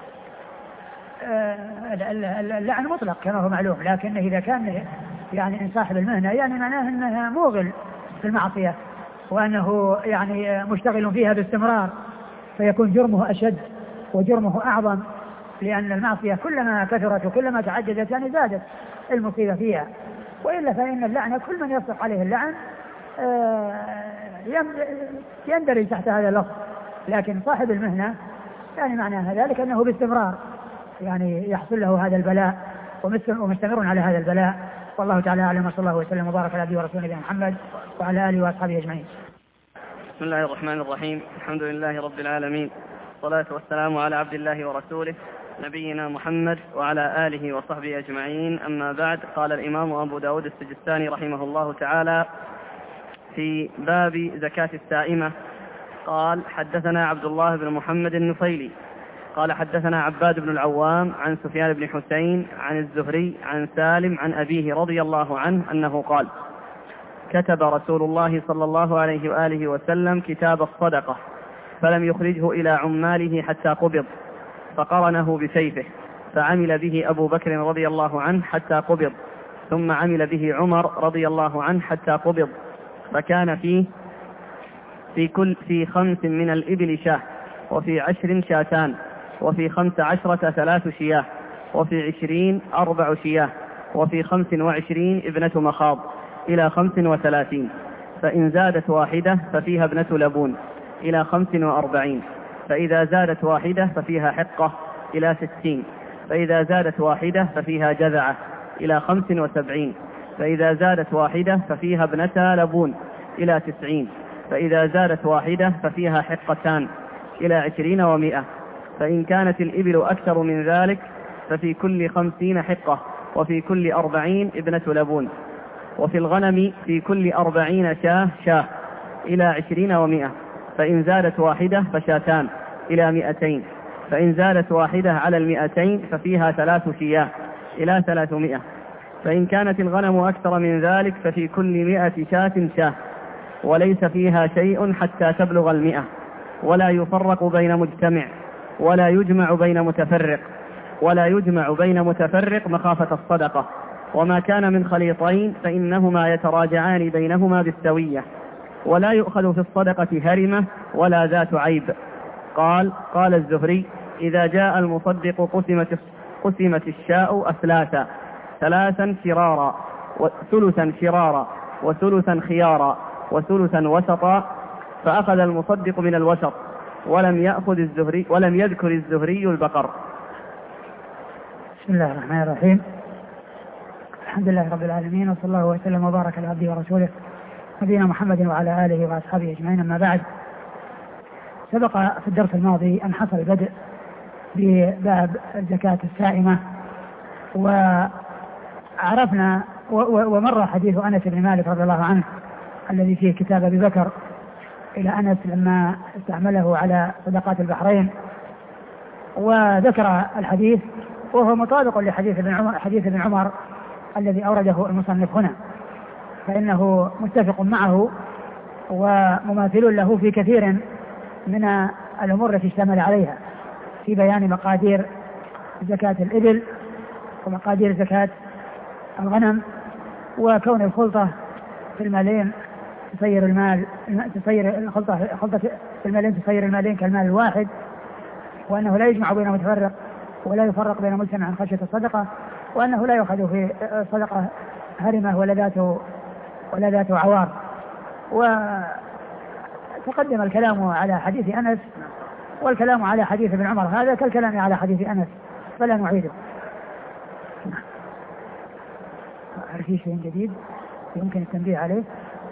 اللعن مطلق كما هو معلوم، لكن إذا كان يعني إن صاحب المهنة يعني معناه أنه موغل في المعصية وأنه يعني مشتغل فيها باستمرار فيكون جرمه أشد وجرمه أعظم، لأن المعصية كلما كثرت وكلما تعددت يعني زادت المصيبة فيها. وإلا فإن اللعنة كل من يصدق عليه اللعن يندرج تحت هذا اللفظ، لكن صاحب المهنة يعني معنى ذلك أنه باستمرار يعني يحصل له هذا البلاء ومستمر على هذا البلاء. والله تعالى أعلم، وصلى الله وسلم وبارك على عبده ورسوله نبينا محمد وعلى آله وأصحابه أجمعين. بسم الله الرحمن الرحيم، الحمد لله رب العالمين، والصلاة والسلام على عبد الله ورسوله نبينا محمد وعلى آله وصحبه أجمعين. أما بعد، قال الإمام أبو داود السجستاني رحمه الله تعالى في باب زكاة السائمة قال: حدثنا عبد الله بن محمد النفيلي قال حدثنا عباد بن العوام عن سفيان بن حسين عن الزهري عن سالم عن أبيه رضي الله عنه أنه قال: كتب رسول الله صلى الله عليه وآله وسلم كتاب الصدقة فلم يخرجه إلى عماله حتى قبض، فقرنه بسيفه، فعمل به أبو بكر رضي الله عنه حتى قبض، ثم عمل به عمر رضي الله عنه حتى قبض، فكان فيه في كل في خمس من الإبل شاه، وفي عشر شاتان، وفي خمس عشرة ثلاث شياه، وفي عشرين أربع شياه، وفي خمس وعشرين ابنة مخاض، إلى خمس وثلاثين، فإن زادت واحدة ففيها ابنة لبون، إلى خمس وأربعين، فإذا زادت واحدة ففيها حقة، إلى ستين، فإذا زادت واحدة ففيها جذعة، إلى خمس وسبعين، فإذا زادت واحدة ففيها ابنة لبون، إلى تسعين، فإذا زادت واحدة ففيها حقتان، إلى عشرين ومئة، فإن كانت الإبل أكثر من ذلك ففي كل خمسين حقة، وفي كل أربعين ابنة لبون، وفي الغنم في كل أربعين شاه شاه، إلى عشرين ومئة، فإن زادت واحدة فشاتان إلى مئتين، فإن زادت واحدة على المئتين ففيها ثلاث شياه إلى ثلاثمائة، فإن كانت الغنم أكثر من ذلك ففي كل مئة شاة شاه، وليس فيها شيء حتى تبلغ المئة، ولا يفرق بين مجتمع ولا يجمع بين متفرق ولا يجمع بين متفرق مخافة الصدقة. وما كان من خليطين فإنهما يتراجعان بينهما بالسوية، ولا يؤخذ في الصدقة هرمة ولا ذات عيب. قال قال الزهري: إذا جاء المصدق قسمت, قسمت الشاء أثلاثا، ثلاثا شرارا وثلثا شرارا وثلثا خيارا وثلثا وسطا، فأخذ المصدق من الوسط، ولم يأخذ الزهري ولم يذكر الزهري البقر. بسم الله الرحمن الرحيم. الحمد لله رب العالمين، وصلى الله وسلم وبارك على عبده ورسوله نبينا محمد وعلى آله وأصحابه أجمعين. أما بعد، سبق في الدرس الماضي أن حصل البدء بباب الزكاة السائمة، وعرفنا ومر حديث أنس بن مالك رضي الله عنه الذي فيه كتاب أبي بكر إلى أنس لما استعمله على صدقات البحرين، وذكر الحديث وهو مطابق لحديث ابن عمر, حديث ابن عمر الذي أورده المصنف هنا، فإنه متفق معه ومماثل له في كثير من الأمور التي اشتمل عليها في بيان مقادير زكاة الإبل ومقادير زكاة الغنم، وكون الخلطة في المالين تصير المال تصير الخلطة خلطة في المالين تصير المالين كالمال الواحد، وأنه لا يجمع بين متفرق ولا يفرق بين مجتمع عن خشية الصدقة، وأنه لا يؤخذ في صدقة هرمة ولا ذات ولا ذات عوار. وتقدم الكلام على حديث أنس، والكلام على حديث ابن عمر هذا كالكلام على حديث أنس فلا نعيده. هل في شيء جديد يمكن التنبيه عليه؟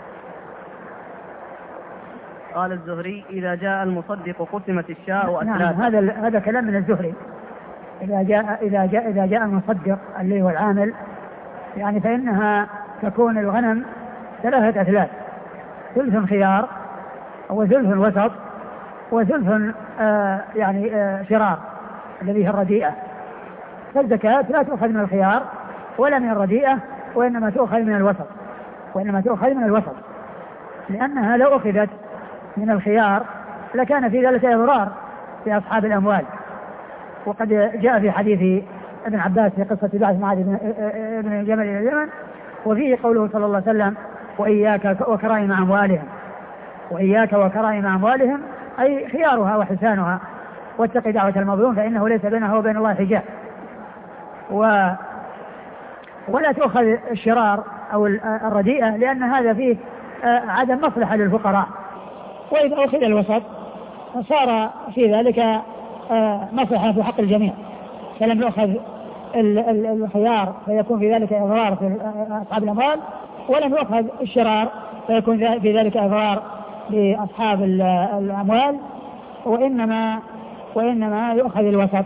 قال الزهري: إذا جاء المصدق قسمت الشاء وأثلاث. نعم، هذا هذا كلام من الزهري. إذا جاء إذا جاء إذا جاء المصدق اللي هو العامل، يعني فإنها تكون الغنم ثلاثة أثلاث، ثلث خيار وثلث وسط وثلث آه يعني آه شرار الذي هي الرديئة. فالزكاة لا تؤخذ من الخيار ولا من الرديئة، وإنما تؤخذ من الوسط وإنما تؤخذ من الوسط لأنها لو أخذت من الخيار لكان في ذلك إضرار في أصحاب الأموال. وقد جاء في حديث ابن عباس في قصة بعث معاذ بن جبل إلى اليمن، وفيه قوله صلى الله عليه وسلم: وإياك وكرائم أموالهم وإياك وكرائم أموالهم، أي خيارها وحسانها، واتق دعوة المظلوم فإنه ليس بينها وبين الله حجاب. و ولا تؤخذ الشرار أو الرديئة لأن هذا فيه عدم مصلحة للفقراء. وإذا أخذ الوسط صار في ذلك مصلحة في حق الجميع، فلم يؤخذ الخيار فيكون في ذلك إضرار في أصحاب الأموال، ولم يؤخذ الشرار فيكون في ذلك إضرار لأصحاب الأموال، وإنما وإنما يؤخذ الوسط.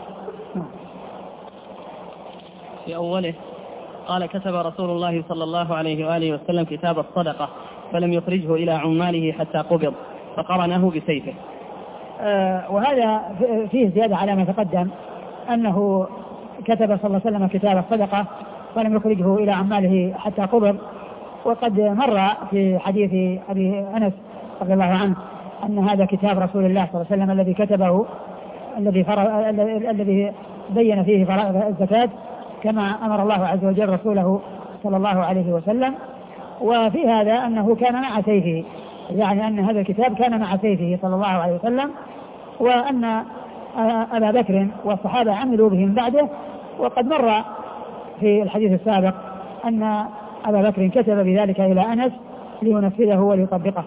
في أوله قال: كتب رسول الله صلى الله عليه وآله وسلم كتاب الصدقة فلم يخرجه إلى عماله حتى قبض، فقرنه بسيفه. آه وهذا فيه زيادة على ما تقدم، أنه كتب صلى الله عليه وسلم كتاب الصدقة فلم يخرجه إلى عماله حتى قبض. وقد مر في حديث أبي أنس رضي الله عنه أن هذا كتاب رسول الله صلى الله عليه وسلم الذي كتبه الذي الذي بين فيه فرائض الزكاة كما أمر الله عز وجل رسوله صلى الله عليه وسلم. وفي هذا أنه كان مع سيفه، يعني أن هذا الكتاب كان مع سيفه صلى الله عليه وسلم، وأن أبا بكر والصحابة عملوا بهم بعده. وقد مر في الحديث السابق أن أبا بكر كتب بذلك إلى أنس لينفذه وليطبقه.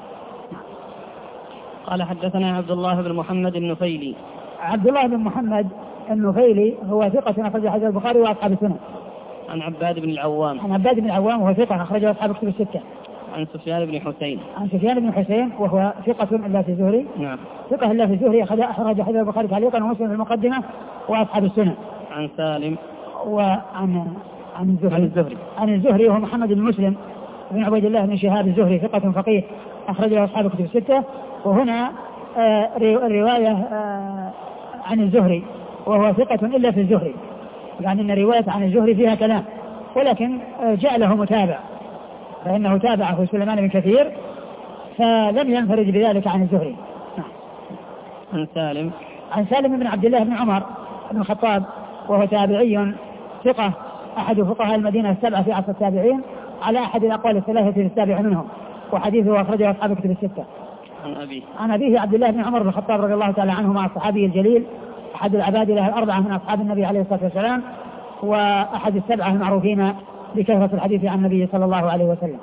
قال: حدثنا عبد الله بن محمد النفيلي. عبد الله بن محمد النفيلي هو ثقة أخرج حديث البخاري وأصحاب السنن. عن عباد بن العوام. عن عباد بن العوام وهو ثقة أخرجه أصحاب الكتب الستة. عن سفيان بن حسين. عن سفيان بن حسين وهو ثقة إلا في الزهري. نعم. ثقة إلا في الزهري أخرج حديث البخاري تعليقا ومسلم في المقدمة وأصحاب السنن. عن سالم. وعن عن الزهري. عن الزهري. عن الزهري وهو محمد بن مسلم بن عبيد الله بن شهاب الزهري ثقة فقيه أخرج له أصحاب الكتب الستة. وهنا آه الرواية آه عن الزهري وهو ثقة إلا في الزهري، يعني أن الرواية عن الزهري فيها كلام، ولكن آه جاء له متابع، فإنه تابعه سليمان بن كثير فلم ينفرد بذلك عن الزهري. عن سالم عن سالم بن عبد الله بن عمر بن الخطاب وهو تابعي ثقة أحد فقهاء المدينة السبعة في عصر التابعين، على أحد الأقوال الثلاثة في السابع منهم، وحديثه أخرجه أصحاب الكتب الستة. عن أبيه عن أبيه عبد الله بن عمر بن الخطاب رضي الله تعالى عنه، مع الصحابي الجليل أحد العبادلة الأربعة من أصحاب النبي عليه الصلاة والسلام، وأحد السبعة المعروفين بكثرة الحديث عن النبي صلى الله عليه وسلم.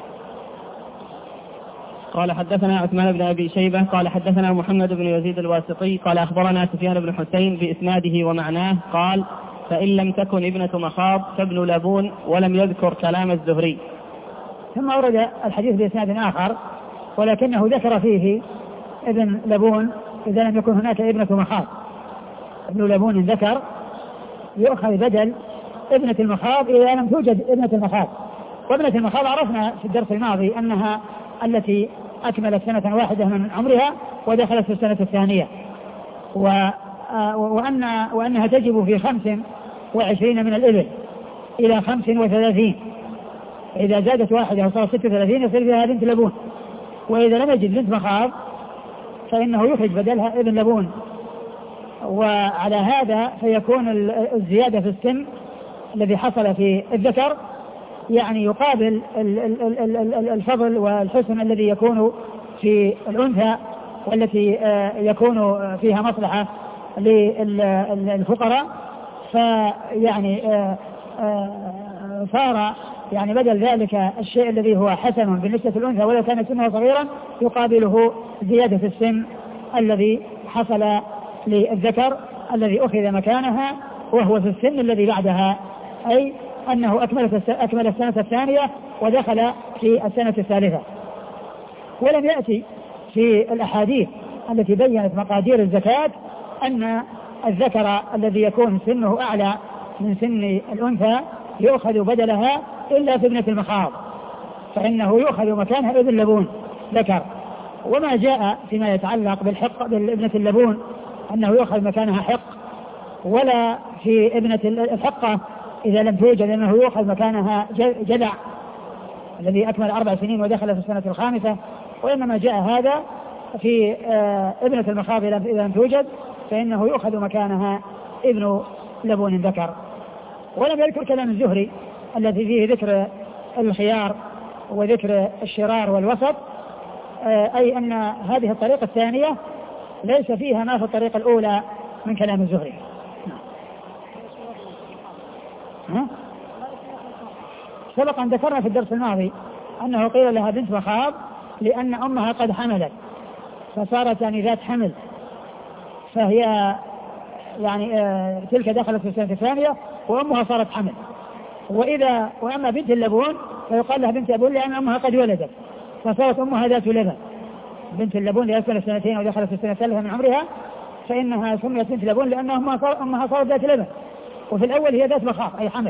قال حدثنا عثمان بن أبي شيبة قال حدثنا محمد بن يزيد الواسطي قال أخبرنا سفيان بن حسين بإسناده ومعناه قال فإن لم تكن ابنة مخاض فابن لبون، ولم يذكر كلام الزهري. ثم أورد الحديث بإسناد آخر ولكنه ذكر فيه ابن لبون إذا لم يكن هناك ابنة مخاض. ابن لبون ذكر يؤخذ بدل ابنة المخاض إذا لم توجد ابنة المخاض. وابنة المخاض عرفنا في الدرس الماضي أنها التي أكملت سنة واحدة من عمرها ودخلت في السنة الثانية، وأن وأنها تجب في خمس وعشرين من الإبل إلى خمس وثلاثين، إذا زادت واحدة وصارت ست وثلاثين يصير فيها بنت لبون. وإذا لم يجد بنت مخاض فإنه يخرج بدلها ابن لبون. وعلى هذا فيكون الزيادة في السن الذي حصل في الذكر يعني يقابل الفضل والحسن الذي يكون في الأنثى، والتي يكون فيها مصلحة للفقراء. فيعني صار يعني بدل ذلك الشيء الذي هو حسن بالنسبة للأنثى ولو كان سنه صغيرا يقابله زيادة في السن الذي حصل للذكر الذي أخذ مكانها، وهو في السن الذي بعدها، أي أنه أكمل السنة الثانية ودخل في السنة الثالثة. ولم يأتي في الأحاديث التي بيّنت مقادير الزكاة أن الذكر الذي يكون سنه أعلى من سن الأنثى يؤخذ بدلها إلا في ابنة المخاض، فإنه يؤخذ مكانها ابن لبون ذكر. وما جاء فيما يتعلق بالحق بالابنة اللبون أنه يؤخذ مكانها حق، ولا في ابنة الحقة إذا لم توجد أنه يؤخذ مكانها جدع الذي أكمل أربع سنين ودخل في السنة الخامسة. وإنما جاء هذا في ابنة المخاض إذا لم توجد فإنه يؤخذ مكانها ابن لبون ذكر. ولم يذكر كلام الزهري الذي فيه ذكر الخيار وذكر الشرار والوسط، أي أن هذه الطريقة الثانية ليس فيها ما في الطريقة الأولى من كلام الزهري. ها؟ سبق أن ذكرنا في الدرس الماضي أنه قيل لها بنت مخاض لأن أمها قد حملت فصارت يعني ذات حمل، فهي يعني آه تلك دخلت في السنة الثانية وأمها صارت حمل. وإذا وأما بنت اللبون فيقال لها بنت لبون لأن أمها قد ولدت فصارت أمها ذات لبن. بنت اللبون لأكمل سنتين ودخلت في السنة الثالثة من عمرها فإنها سميت بنت لبون لأن أمها صار أمها صارت ذات لبن، وفي الأول هي ذات مخاض أي حمل.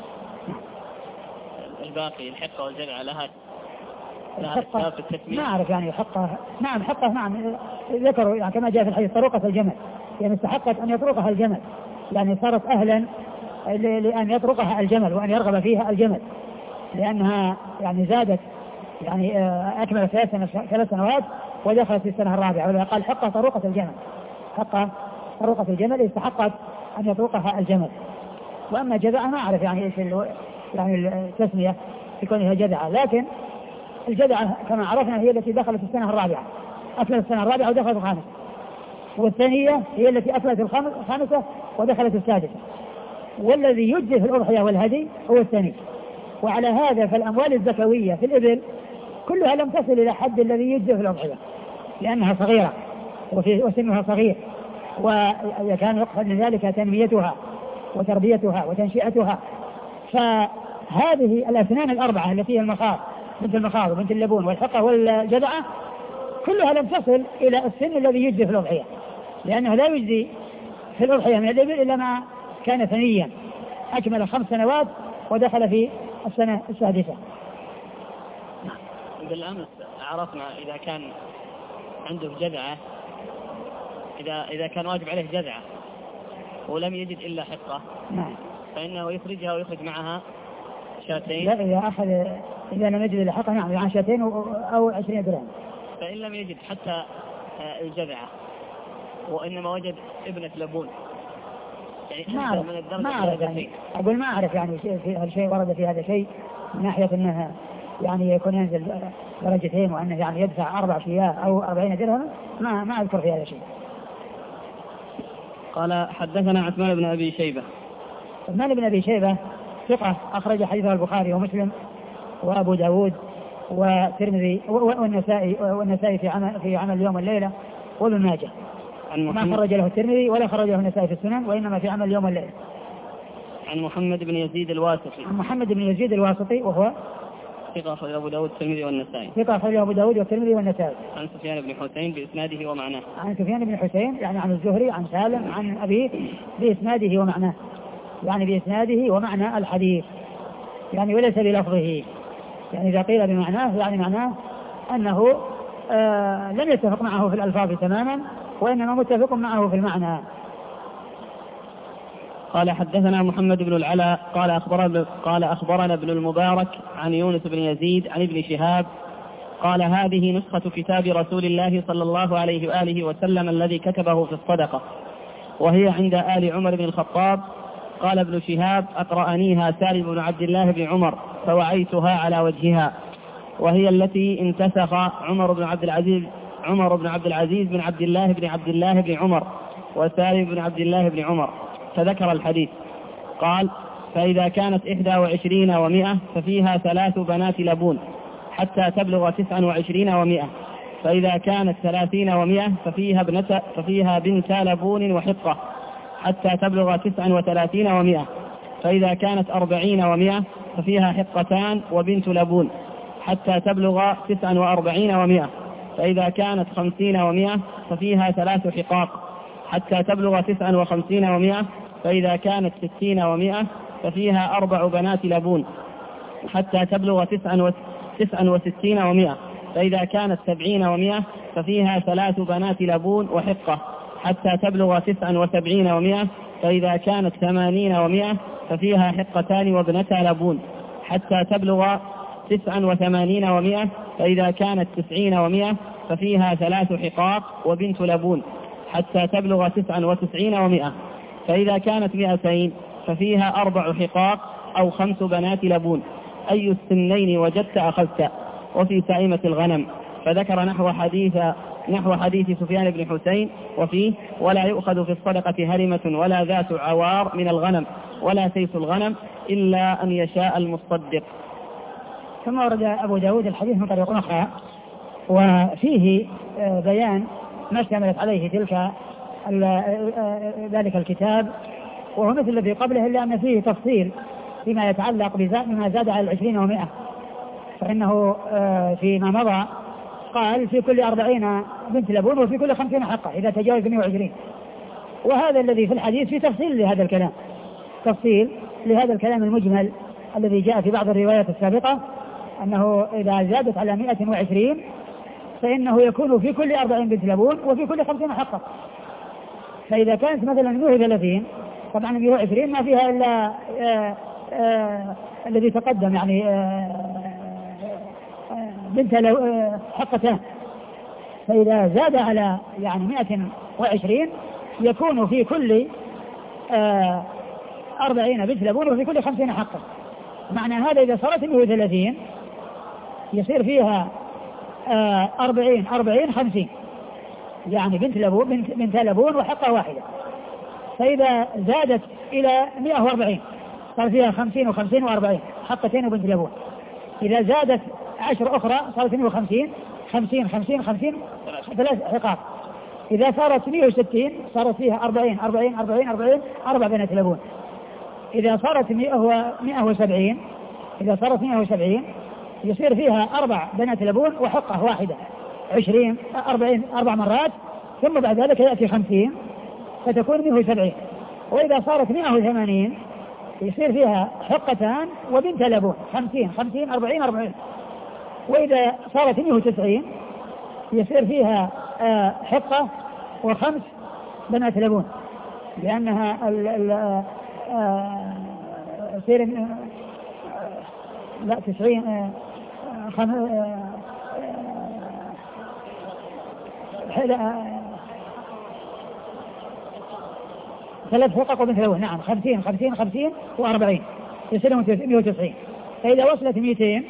الباقي الحقة والجمع لها الحقة ما أعرف يعني حقة. نعم حقة نعم ذكروا يعني كما جاء في الحديث طرقة الجمل، يعني استحقت أن يطرقها الجمل، يعني صارت أهلا لأن يطرقها الجمل وأن يرغب فيها الجمل، لأنها يعني زادت يعني أكمل ثلاث سنوات ودخلت في السنة الرابعة. ولذا قال حقة طرقة الجمل، حقة طرقة الجمل استحقت أن يطرقها الجمل. وأما جذعة ما أعرف يعني إيش يعني التسمية في كونها جذعة، لكن الجذعة كما عرفنا هي التي دخلت في السنة الرابعة، أكملت السنة الرابعة ودخلت الخامسة، والثانية هي التي أكملت الخامسة ودخلت السادسة. والذي يجزي في الأضحية والهدي هو الثاني. وعلى هذا فالأموال الزكوية في الإبل كلها لم تصل إلى حد الذي يجزي في الأضحية لأنها صغيرة وسنها صغير، وكان يقصد من ذلك تنميتها وتربيتها وتنشئتها. فهذه الأسنان الأربعة التي هي المخاض بنت المخاض وبنت اللبون والحقة والجذعة كلها لم تصل إلى السن الذي يجزي في الأضحية، لأنه لا يجزي في الأضحية من الإبل إلا ما كان ثنيا أكمل خمس سنوات ودخل في السنة السادسة. بالأمس عرفنا إذا كان عنده جذعة، إذا إذا كان واجب عليه جذعة ولم يجد إلا حقة نعم فإنه يخرجها ويخرج معها شاتين. لا إذا أخذ إذا لم يجد إلا حقة نعم يعني شاتين أو عشرين درهم. فإن لم يجد حتى الجذعة وإنما وجد ابنة لبون يعني ما أعرف من الدرجة ما أعرف يعني أقول ما أعرف يعني هل شيء ورد في هذا شيء من ناحية أنها يعني يكون ينزل درجتين وأنه يعني يدفع أربع شياه أو أربعين درهم ما ما أذكر في هذا شيء. قال حدثنا عثمان بن أبي شيبة. عثمان بن أبي شيبة ثقة أخرج حديثه البخاري ومسلم وأبو داود والترمذي والنسائي والنسائي في عمل في عمل اليوم والليلة وابن ماجه. ما خرج له الترمذي ولا خرج له النسائي في السنن وإنما في عمل اليوم والليلة. عن محمد بن يزيد الواسطي. عن محمد بن يزيد الواسطي وهو ثقة أخرج أبو داود والترمذي والنسائي. ثقة أخرج أبو داود والترمذي والنسائي. عن سفيان بن حسين بإسناده ومعناه. عن سفيان بن حسين يعني عن الزهري عن سالم عن أبيه بإسناده ومعناه يعني بإسناده ومعنى الحديث يعني وليس بلفظه يعني إذا قيل بمعناه يعني معناه أنه آه لم يتفق معه في الألفاظ تماما وإنما متفق معه في المعنى. قال حدثنا محمد بن العلاء قال أخبرنا, قال أخبرنا ابن المبارك عن يونس بن يزيد عن ابن شهاب قال هذه نسخة كتاب رسول الله صلى الله عليه وآله وسلم الذي كتبه في الصدقة وهي عند آل عمر بن الخطاب. قال ابن شهاب أقرأنيها سالم بن عبد الله بن عمر فوعيتها على وجهها وهي التي انتسخ عمر بن عبد العزيز عمر بن عبد العزيز بن عبد الله بن عبد الله بن عمر وسالم بن عبد الله بن عمر فذكر الحديث. قال فإذا كانت إحدى وعشرين ومئة ففيها ثلاث بنات لبون حتى تبلغ تسعا وعشرين ومئة فإذا كانت ثلاثين ومئة ففيها, ابنة ففيها بنت لبون وحقة حتى تبلغ تسعا وثلاثين ومئة فإذا كانت أربعين ومئة ففيها حقتان وبنت لبون حتى تبلغ تسعا وأربعين ومئة فإذا كانت خمسين ومئة ففيها ثلاث حقاق حتى تبلغ تسعا وخمسين ومئة فإذا كانت ستين ومئة ففيها أربع بنات لبون حتى تبلغ تسعا وستين ومئة فإذا كانت سبعين ومئة ففيها ثلاث بنات لبون وحقة حتى تبلغ تسعا وسبعين ومئة فإذا كانت ثمانين ومئة ففيها حقتان وابنتا لبون حتى تبلغ تسعا وثمانين ومئة فإذا كانت تسعين ومئة ففيها ثلاث حقاق وبنت لبون حتى تبلغ تسعا وتسعين ومئة فإذا كانت مئتين ففيها أربع حقاق أو خمس بنات لبون أي السنين وجدت أخذت. وفي سائمة الغنم فذكر نحو حديث نحو حديث سفيان بن حسين وفيه ولا يؤخذ في الصدقة هرمة ولا ذات عوار من الغنم ولا سيف الغنم إلا أن يشاء المصدق. ثم ورد أبو داود الحديث من طريق أخرى وفيه بيان ما اشتملت عليه تلك ذلك الكتاب وهو مثل الذي قبله إلا أن فيه تفصيل فيما يتعلق بما زاد على العشرين ومئة فإنه فيما مضى قال في كل أربعين بنت لبون وفي كل خمسين حقة إذا تجاوز مئة وعشرين وهذا الذي في الحديث في تفصيل لهذا الكلام تفصيل لهذا الكلام المجمل الذي جاء في بعض الروايات السابقة أنه إذا زادت على مئة وعشرين فإنه يكون في كل أربعين بنت لبون وفي كل خمسين حقة. فإذا كانت مثلا مئة وثلاثين طبعا مئة وعشرين ما فيها إلا آآ آآ الذي تقدم يعني بنت حقتان فإذا زاد على يعني مئة وعشرين يكون في كل أربعين بنت لبون وفي كل خمسين حقة. معنى هذا إذا صارت مئة وثلاثين يصير فيها أربعين أربعين خمسين يعني بنت لبون بنت, بنت لبون وحقة واحدة. فإذا زادت إلى مئة وأربعين صار فيها خمسين وخمسين وأربعين حقتين وبنت لبون. إذا زادت عشر أخرى صارت مئة وخمسين خمسين خمسين خمسين ثلاث حقاق. إذا صارت مئة وستين صارت فيها أربعين أربعين أربعين أربعين أربع بنات لبون. إذا صارت مئة وسبعين إذا صارت مئة وسبعين يصير فيها أربع بنات لبون وحقة واحدة عشرين أربعين أربع مرات ثم بعد ذلك يأتي خمسين فتكون مئة وسبعين. وإذا صارت مئة وثمانين يصير فيها حقتان وبنت لبون خمسين خمسين أربعين أربعين. وإذا صارت مئة وتسعين يصير فيها حقة وخمس بنات لبون، لأنها ال ال يصير لا تسعين خم ثلاث حقق وبنت لبون. نعم خمسين خمسين خمسين وأربعين يصير مئة وتسعين. فإذا وصلت مئتين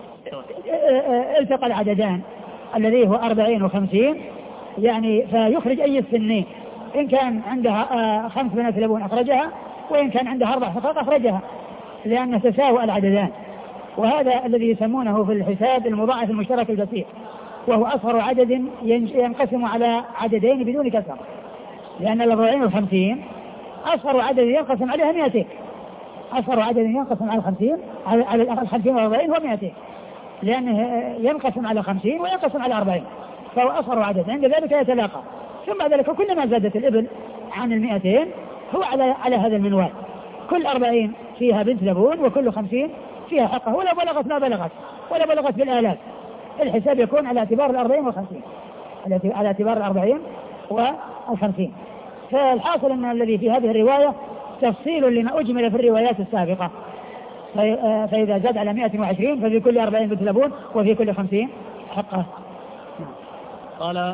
التقى العددان الذي هو أربعين وخمسين، يعني فيخرج أي السنين، إن كان عندها خمس بنات لبون أخرجها، وإن كان عندها أربع حقائق أخرجها، لأن تساوى العددان. وهذا الذي يسمونه في الحساب المضاعف المشترك البسيط، وهو أصغر عدد ينقسم على عددين بدون كسر، لأن الأربعين والخمسين أصغر عدد ينقسم عليها مئتين، أصغر عدد ينقسم على الخمسين على الخمسين والأربعين هو مئتين، لأنه ينقسم على خمسين وينقسم على أربعين، فهو أصغر عدد. عند ذلك يتلاقى. ثم ذلك كلما زادت الإبل عن المئتين هو على على هذا المنوال، كل أربعين فيها بنت لبون وكل خمسين فيها حقه، ولا بلغت ما بلغت ولا بلغت بالآلاف، الحساب يكون على اعتبار الأربعين والخمسين، على اعتبار الأربعين والخمسين. فالحاصل أن الذي في هذه الرواية تفصيل لما أجمل في الروايات السابقة. فإذا زاد على مئة وعشرين ففي كل أربعين بنت لبون وفي كل خمسين حقه. قال: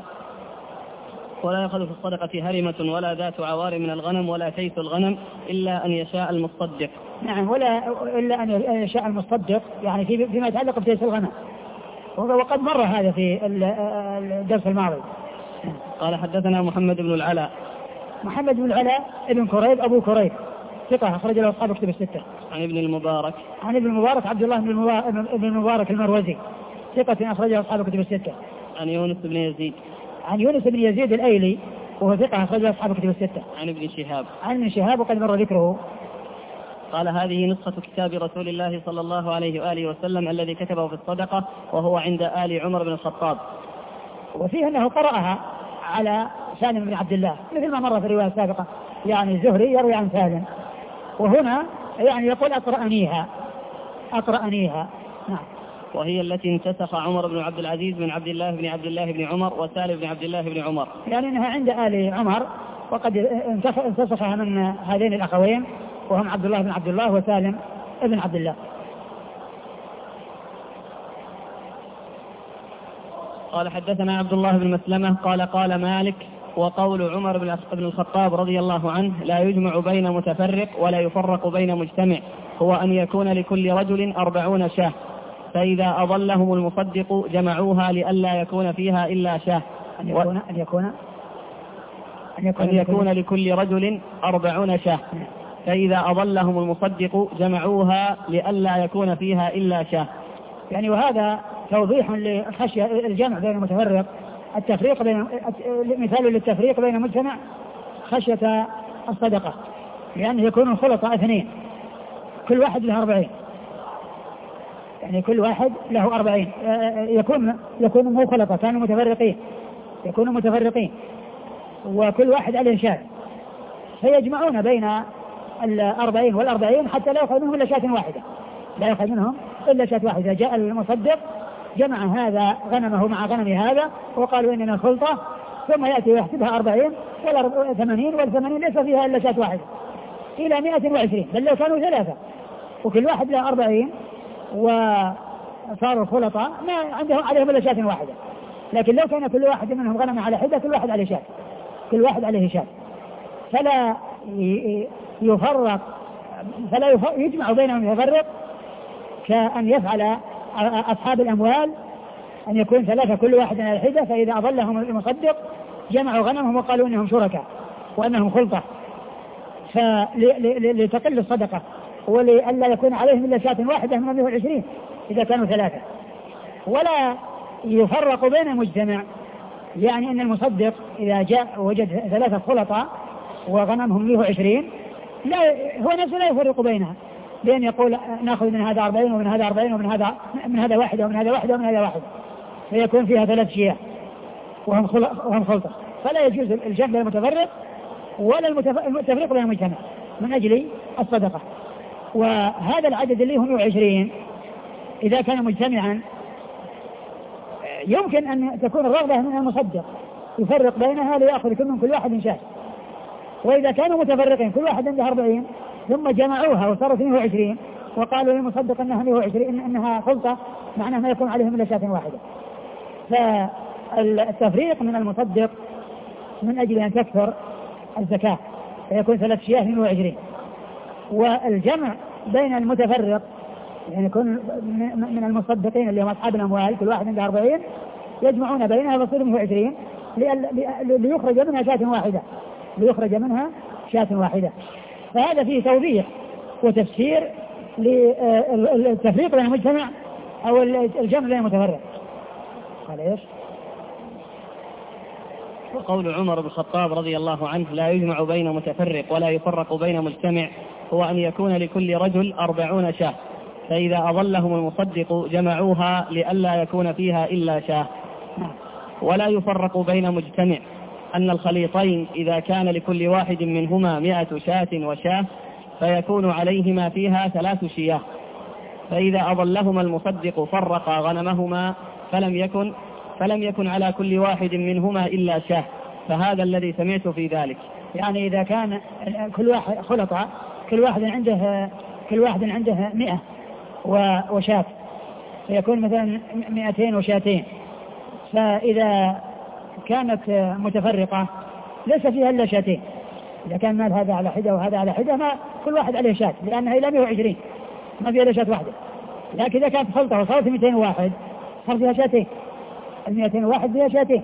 ولا يأخذ في الصدقة هرمة ولا ذات عوار من الغنم ولا تيس الغنم إلا أن يشاء المصدق. نعم، ولا إلا أن يشاء المصدق، يعني فيما يتعلق بتيس الغنم، وقد مر هذا في الدرس الماضي. قال: حدثنا محمد بن العلاء. محمد بن العلاء ابن كريب أبو كريب ثقة أخرج له أصحاب كتب الستة. عن ابن المبارك. عن ابن المبارك عبد الله بن المبارك المروزي ثقة أخرج له أصحاب كتب الستة. عن يونس بن يزيد. عن يونس بن يزيد الأيلي وهو ثقة أخرج له أصحاب كتب الستة. عن ابن شهاب. عن ابن شهاب وقد مر ذكره. قال: هذه نسخة كتاب رسول الله صلى الله عليه وآله وسلم الذي كتبه في الصدقة وهو عند آل عمر بن الخطاب. وفيه أنه قرأها على سالم بن عبد الله مثل ما مر في الرواية السابقة، يعني الزهري يروي عن سالم، وهنا يعني يقول أقرأنيها أقرأنيها. نعم. وهي التي انتسخ عمر بن عبد العزيز بن عبد الله بن عبد الله بن عمر وسالم بن عبد الله بن عمر، يعني أنها عند آل عمر وقد انتسخها من هذين الأخوين وهم عبد الله بن عبد الله وسالم بن عبد الله. قال: حدثنا عبد الله بن مسلمة قال: قال مالك: وقول عمر بن الخطاب رضي الله عنه لا يجمع بين متفرق ولا يفرق بين مجتمع هو أن يكون لكل رجل أربعون شاه، فإذا أضلهم المصدق جمعوها لئلا يكون فيها إلا شاه. أن يكون, أن يكون, أن يكون, أن يكون لكل رجل أربعون شاه، فإذا أضلهم المصدق جمعوها لئلا يكون فيها إلا شاه. يعني وهذا توضيح لخشية الجمع بين المتفرق، التفريق بين مثال للتفريق بين مجتمع خشية الصدقة، لأنه يكون الخلطة اثنين كل واحد له أربعين، يعني كل واحد له أربعين، يكون يكون مو خلطة، كانوا متفرقين يكونوا متفرقين وكل واحد عليه شاة، فيجمعون بين الأربعين والأربعين حتى لا يأخذ منهم إلا شاة واحدة، لا يأخذ منهم إلا شاة واحدة. جاء المصدق جمع هذا غنمه مع غنم هذا وقالوا إننا خلطة، ثم يأتي ويحسبها أربعين ولا ثمانين، والثمانين ليس فيها إلا شاة واحدة إلى مئة وعشرين، بل لو كانوا ثلاثة وكل واحد له أربعين وصاروا خلطة ما عندهم عليهم إلا شاة واحدة. لكن لو كان كل واحد منهم غنم على حدة كل واحد عليه شاة، كل واحد عليه شاة، فلا يفرق فلا يجمع بينهم يفرق، كأن يفعل أصحاب الأموال أن يكون ثلاثة كل واحد على الحدة، فإذا أضلهم المصدق جمعوا غنمهم وقالوا إنهم شركاء وأنهم خلطة، فلتقل الصدقة ولئلا يكون عليهم إلا شاة واحدة من مئة وعشرين إذا كانوا ثلاثة. ولا يفرق بين مجتمع، يعني أن المصدق إذا جاء وجد ثلاثة خلطة وغنمهم مئة وعشرين لا هو نفسه لا يفرق بينها، بين يقول نأخذ من هذا أربعين ومن هذا أربعين ومن هذا من هذا واحدة ومن هذا واحدة ومن هذا واحدة، فيكون فيها ثلاث شياه وهم وهم خلطة، فلا يجوز الجمع بين المتفرق ولا التفريق بين المجتمع من أجل الصدقة. وهذا العدد اللي هو مئة وعشرين إذا كان مجتمعا يمكن أن تكون الرغبة من المصدق يفرق بينها ليأخذ كل من كل واحد شاة. وإذا كانوا متفرقين كل واحد عنده أربعين ثم جمعوها وصارت مئة وعشرين وقالوا للمصدق أنها مئة وعشرين إنها خلطة معناه ما يكون عليهم إلا شاة واحدة. فالتفريق من المصدق من أجل أن تكثر الزكاة فيكون ثلاث شياه مئة وعشرين. والجمع بين المتفرق يعني يكون من المصدقين اللي هم أصحاب الأموال كل واحد عنده أربعين يجمعون بينها فصير مئة وعشرين ليخرج منها شاة واحدة ليخرج منها شاة واحدة. فهذا فيه توضيح وتفسير للتفريق بين المجتمع أو الجمع بين المتفرق. قال إيش؟ وقول عمر بن الخطاب رضي الله عنه لا يجمع بين متفرق ولا يفرق بين مجتمع هو أن يكون لكل رجل أربعون شاة فإذا أضلهم المصدق جمعوها لئلا يكون فيها إلا شاة. ولا يفرق بين مجتمع أن الخليطين إذا كان لكل واحد منهما مئة شاة وشاة فيكون عليهما فيها ثلاث شياه فإذا أضلهما المصدق فرق غنمهما فلم يكن فلم يكن على كل واحد منهما إلا شاة فهذا الذي سمعت في ذلك. يعني إذا كان كل واحد خلطة كل واحد عنده كل واحد عنده مئة وشاة فيكون مثلا مئتين وشاتين. فإذا كانت متفرقة ليس فيها إلا شاتين إذا كان مال هذا على حدة وهذا على حدة ما كل واحد عليه شات لأنها إلى مئة وعشرين ما فيها إلا شات واحدة. لكن إذا كانت خلطة وصارت مئتين وواحد صار فيها شاتين المئتين وواحد فيها شاتين.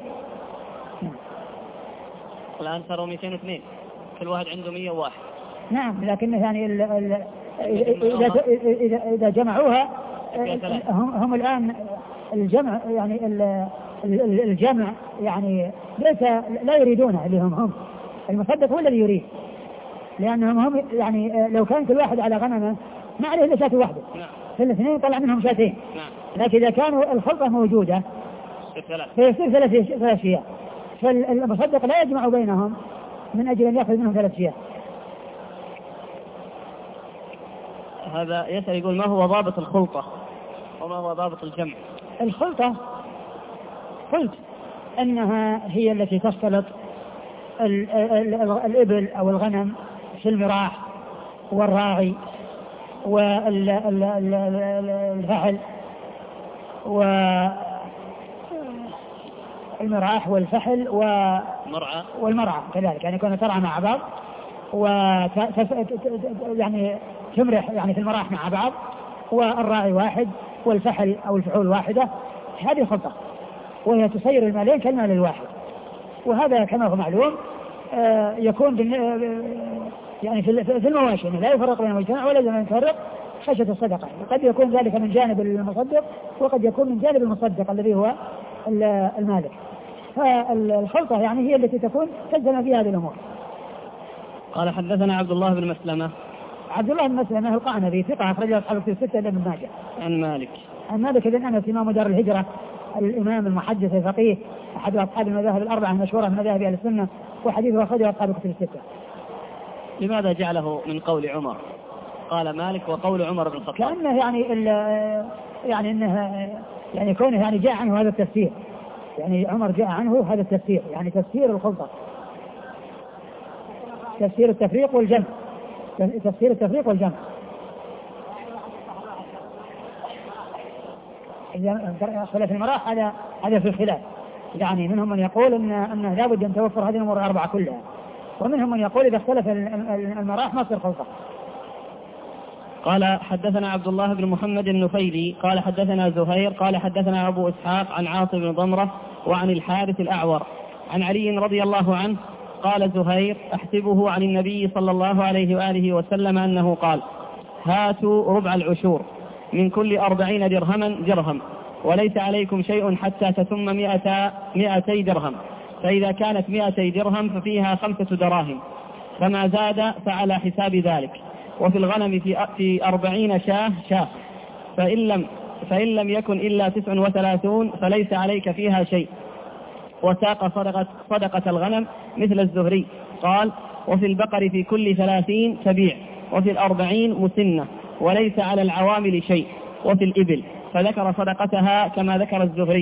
الآن صاروا مئتين واثنين كل واحد عنده مئة وواحد. نعم لكن يعني ال ال إذا, إذا, إذا جمعوها هم, هم الآن الجمع يعني الجمع يعني ليس لا يريدونه اللي هم هم المصدق هو الذي يريد لأنهم هم يعني لو كان كل واحد على غنمه ما عليه إلا شاة واحدة فالاثنين طلع منهم شاتين. لكن إذا كانوا الخلطة موجودة فيصير ثلاث شياه فالمصدق لا يجمع بينهم من أجل أن يأخذ منهم ثلاث شياه. هذا يسأل يقول ما هو ضابط الخلطة وما هو ضابط الجمع؟ الخلطة قلت أنها هي التي تختلط ال ال ال الإبل أو الغنم في المراح والراعي والفحل والمراح والفحل والمرعى كذلك يعني يكون ترعى مع بعض و يعني تمرح يعني في المراح مع بعض والراعي واحد والفحل أو الفحول واحدة. هذه خلطة وهي تصير المالين كالمال الواحد. وهذا كما هو معلوم آه يكون يعني في المواشي لا يفرق بين المجتمع ولا بين يفرق خشية الصدقة. وقد يكون ذلك من جانب المصدق وقد يكون من جانب المصدق الذي هو المالك. فالخلطة يعني هي التي تكون تلزم فيها هذه الأمور. قال حدثنا عبد الله بن مسلمة. عبد الله بن مسلمة القعنبي ثقة أخرجه أصحاب الكتب الستة إلا ابن ماجه. عن مالك. عن مالك بن أنس إمام دار الهجرة الإمام المحدث الفقيه أحد أصحاب المذاهب الأربعة المشهورة من مذاهب أهل السنة وحديثه أخرجه أصحاب الكتب الستة. لماذا جعله من قول عمر؟ قال مالك وقول عمر بن الخطاب. كأنه يعني يعني إنه يعني كونه يعني جاء عنه هذا التفسير يعني عمر جاء عنه هذا التفسير يعني تفسير الخلطة تفسير التفريق والجمع تفسير التفريق والجمع. إذا خلاف المراح هذا هذا في الخلاف يعني منهم من يقول إن أنه لابد أن توفر هذه الأمور الأربعة كلها ومنهم من يقول إذا اختلف المراح ما تصير خلطة. قال حدثنا عبد الله بن محمد النفيلي قال حدثنا زهير قال حدثنا أبو إسحاق عن عاصم بن ضمرة وعن الحارث الأعور عن علي رضي الله عنه قال زهير أحسبه عن النبي صلى الله عليه وآله وسلم أنه قال هاتوا ربع العشور من كل أربعين درهما درهم وليس عليكم شيء حتى تتم مئة مئتي درهم فإذا كانت مئتي درهم ففيها خمسة دراهم فما زاد فعلى حساب ذلك. وفي الغنم في في أربعين شاه شاه فإن لم فإن لم يكن إلا تسع وثلاثون فليس عليك فيها شيء. وساق صدقة صدقة الغنم مثل الزهري قال وفي البقر في كل ثلاثين تبيع وفي الأربعين مسنة وليس على العوامل شيء وفي الإبل فذكر صدقتها كما ذكر الزهري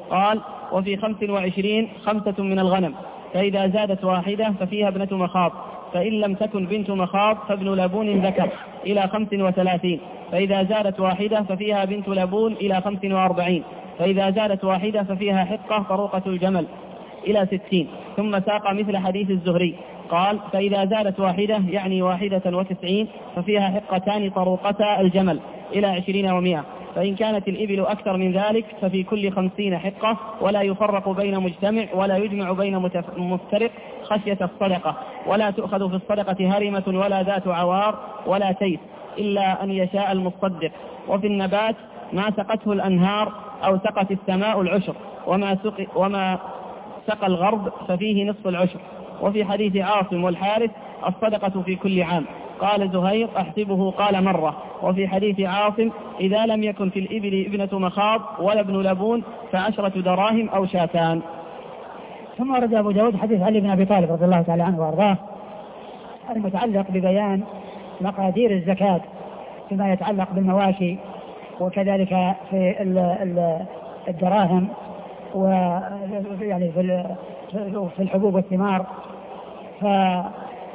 قال: وفي خمس وعشرين خمسة من الغنم، فإذا زادت واحدة ففيها ابنة مخاض، فإن لم تكن بنت مخاض فابن لبون ذكر إلى خمس وثلاثين، فإذا زادت واحدة ففيها بنت لبون إلى خمس وأربعين، فإذا زادت واحدة ففيها حقة طروقة الجمل إلى ستين. ثم ساق مثل حديث الزهري قال: فإذا زادت واحدة يعني واحدة وتسعين ففيها حقتان طروقتا الجمل إلى عشرين ومئة، فإن كانت الإبل أكثر من ذلك ففي كل خمسين حقة، ولا يفرق بين مجتمع ولا يجمع بين مفترق خشية الصدقة، ولا تؤخذ في الصدقة هرمة ولا ذات عوار ولا تيس إلا أن يشاء المصدق. وفي النبات ما سقته الأنهار أو سقت السماء العشر، وما سقى, وما سقى الغرب ففيه نصف العشر. وفي حديث عاصم والحارث الصدقة في كل عام. قال زهير: أحسبه قال مرة. وفي حديث عاصم: إذا لم يكن في الإبل ابنة مخاض ولا ابن لبون فعشرة دراهم أو شاتان. ثم ورد أبو داود حديث علي بن أبي طالب رضي الله تعالى عنه وأرضاه المتعلق ببيان مقادير الزكاة فيما يتعلق بالمواشي، وكذلك في الدراهم، ويعني في الحبوب والثمار. فقال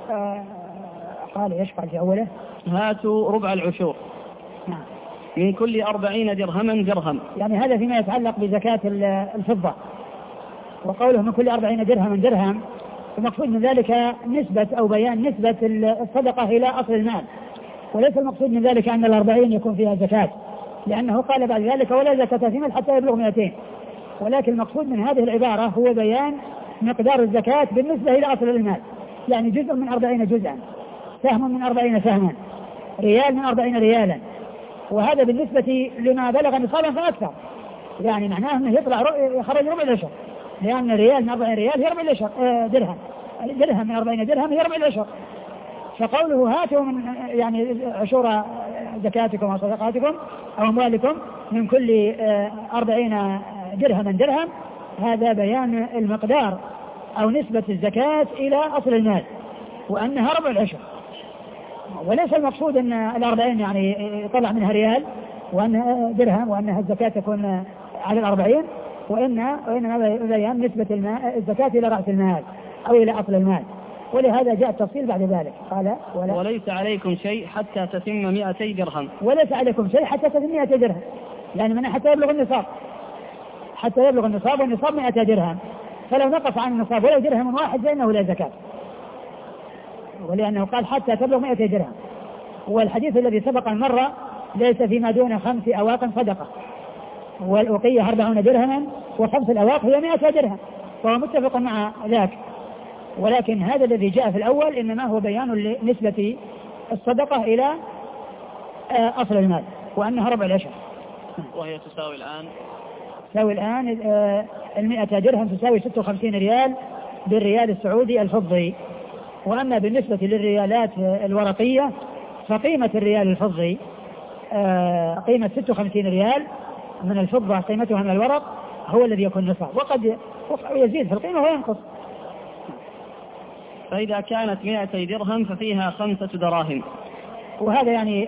يشفع في أوله: هاتوا ربع العشور. نعم. من كل أربعين درهما درهم. يعني هذا فيما يتعلق بزكاة الفضة. وقوله من كل أربعين درهما درهم، المقصود من ذلك نسبة أو بيان نسبة الصدقة إلى أصل المال، وليس المقصود من ذلك أن الأربعين يكون فيها زكاة، لأنه قال بعد ذلك: ولا زكاة في مال حتى يبلغ مئتين. ولكن المقصود من هذه العبارة هو بيان مقدار الزكاة بالنسبة إلى أصل المال، يعني جزء من أربعين جزءا، سهم من أربعين سهما، ريال من أربعين ريالا، وهذا بالنسبة لما بلغ نصابا فأكثر، يعني معناه أنه يطلع يخرج ربع العشر، لأن الريال من أربعين ريال هي ربع العشر درهم، درهم من أربعين درهم هي ربع العشر. فقوله هاتوا من يعني عشور زكاتكم أو صدقاتكم أو أموالكم من كل أربعين درهما درهم، هذا بيان المقدار أو نسبة الزكاة إلى أصل المال، وأنها ربع العشر. وليس المقصود أن الأربعين يعني يطلع منها ريال وأنها درهم وأنها الزكاة تكون على الأربعين، وإن وإنما بيان نسبة المال الزكاة إلى رأس المال أو إلى أصل المال. ولهذا جاء التفصيل بعد ذلك. قال: ولا وليس عليكم شيء حتى تتم مئتي درهم. وليس عليكم شيء حتى تتم مئتي درهم، يعني من حتى يبلغ النصاب، حتى يبلغ النصاب، والنصاب مئة درهم، فلو نقص عن النصاب ولو درهم واحد فإنه لا زكاة، ولأنه قال حتى تبلغ مئة درهم. والحديث الذي سبق المرة: ليس فيما دون خمس أواق صدقة، والأوقية أربعون درهما وخمس الأواق هي مئة درهم، فهو متفق مع ذاك. ولكن هذا الذي جاء في الأول إنما هو بيان لنسبة الصدقة إلى أصل المال، وأنها ربع العشر. وهي تساوي الآن تساوي الآن المئة درهم تساوي ستة وخمسين ريال بالريال السعودي الفضي. وأما بالنسبة للريالات الورقية فقيمة الريال الفضي قيمة ستة وخمسين ريال من الفضة، قيمتها من الورق هو الذي يكون نصاب، وقد يزيد في القيمة وينقص. فإذا كانت مئتي درهم ففيها خمسة دراهم. وهذا يعني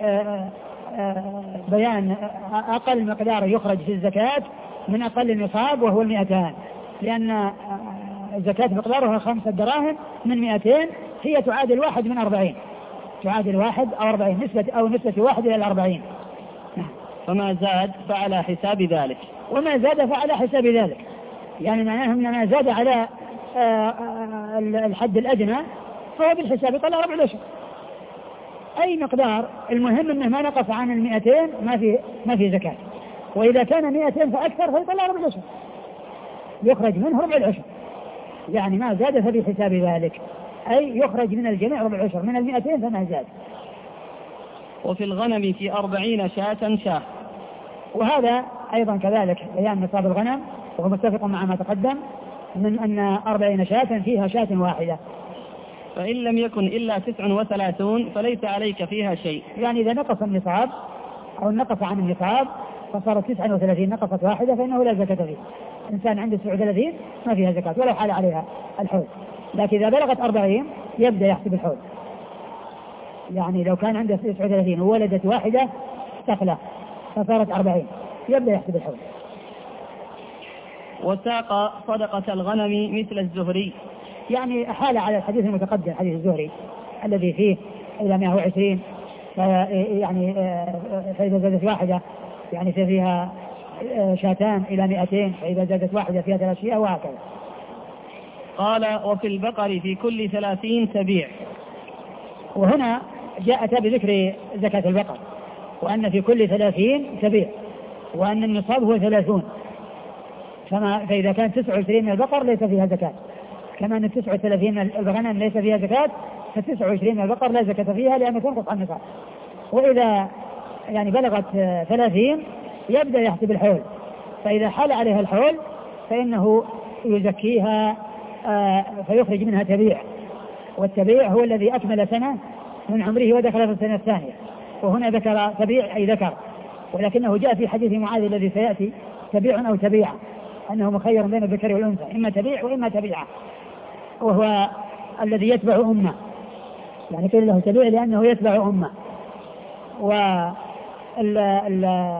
بيان أقل مقدار يخرج في الزكاة من أقل النصاب وهو المئتان، لأن الزكاة مقدارها خمسة دراهم من مئتين، هي تعادل واحد من أربعين، تعادل واحد أو أربعين، نسبة أو نسبة واحد إلى الأربعين. فما زاد فعلى حساب ذلك، وما زاد فعلى حساب ذلك، يعني معناه أن ما زاد على الحد الأدنى فهو بالحساب يطلع ربع العشر. أي مقدار، المهم أنه ما نقص عن المئتين ما في ما في زكاة، وإذا كان مئتين فأكثر فيطلع ربع العشر، يخرج منه ربع العشر، يعني ما زاد فبحساب ذلك، أي يخرج من الجميع ربع العشر، من المئتين فما زاد. وفي الغنم في أربعين شاة شاه. وهذا أيضا كذلك بيان نصاب الغنم، وهو متفق مع ما تقدم من أن أربعين شاة فيها شاة واحدة. فإن لم يكن إلا تسع وثلاثون فليس عليك فيها شيء، يعني إذا نقص النصاب أو نقص عن النصاب فصارت تسع وثلاثين نقصت واحدة فإنه لا زكاة فيه. إنسان عنده تسع وثلاثين ما فيها زكاة ولو حال عليها الحول، لكن إذا بلغت أربعين يبدأ يحسب الحول. يعني لو كان عنده تسع وثلاثين وولدت واحدة سقلة فصارت أربعين يبدأ يحسب الحول. وساق صدقة الغنم مثل الزهري، يعني حال على الحديث المتقدم حديث الزهري الذي فيه إلى مئة وعشرين، يعني فإذا زادت واحدة يعني فيها شاتان إلى مئتين، فإذا زادت واحدة فيها ثلاث شيئة وهكذا. قال وفي البقر في كل ثلاثين تبيع. وهنا جاءت بذكر زكاة البقر وأن في كل ثلاثين تبيع، وأن النصاب هو ثلاثون، فما فإذا كان تسعة وعشرين من البقر ليس فيها زكاة، كما أن تسعة وثلاثين من الغنم ليس فيها زكاة، فتسعة وعشرين من البقر لا زكاة فيها لأنه تنقص عن النصاب. وإذا يعني بلغت ثلاثين يبدأ يحسب الحول، فإذا حال عليها الحول فإنه يزكيها فيخرج منها تبيع، والتبيع هو الذي أكمل سنة من عمره ودخل في السنة الثانية. وهنا ذكر تبيع أي ذكر، ولكنه جاء في حديث معاذ الذي سيأتي تبيع أو تبيع أنه مخير بين الذكر والأنثى، إما تبيع وإما تبيعة، وهو الذي يتبع أمه، يعني قيل له تبيع لأنه يتبع أمه. وال ال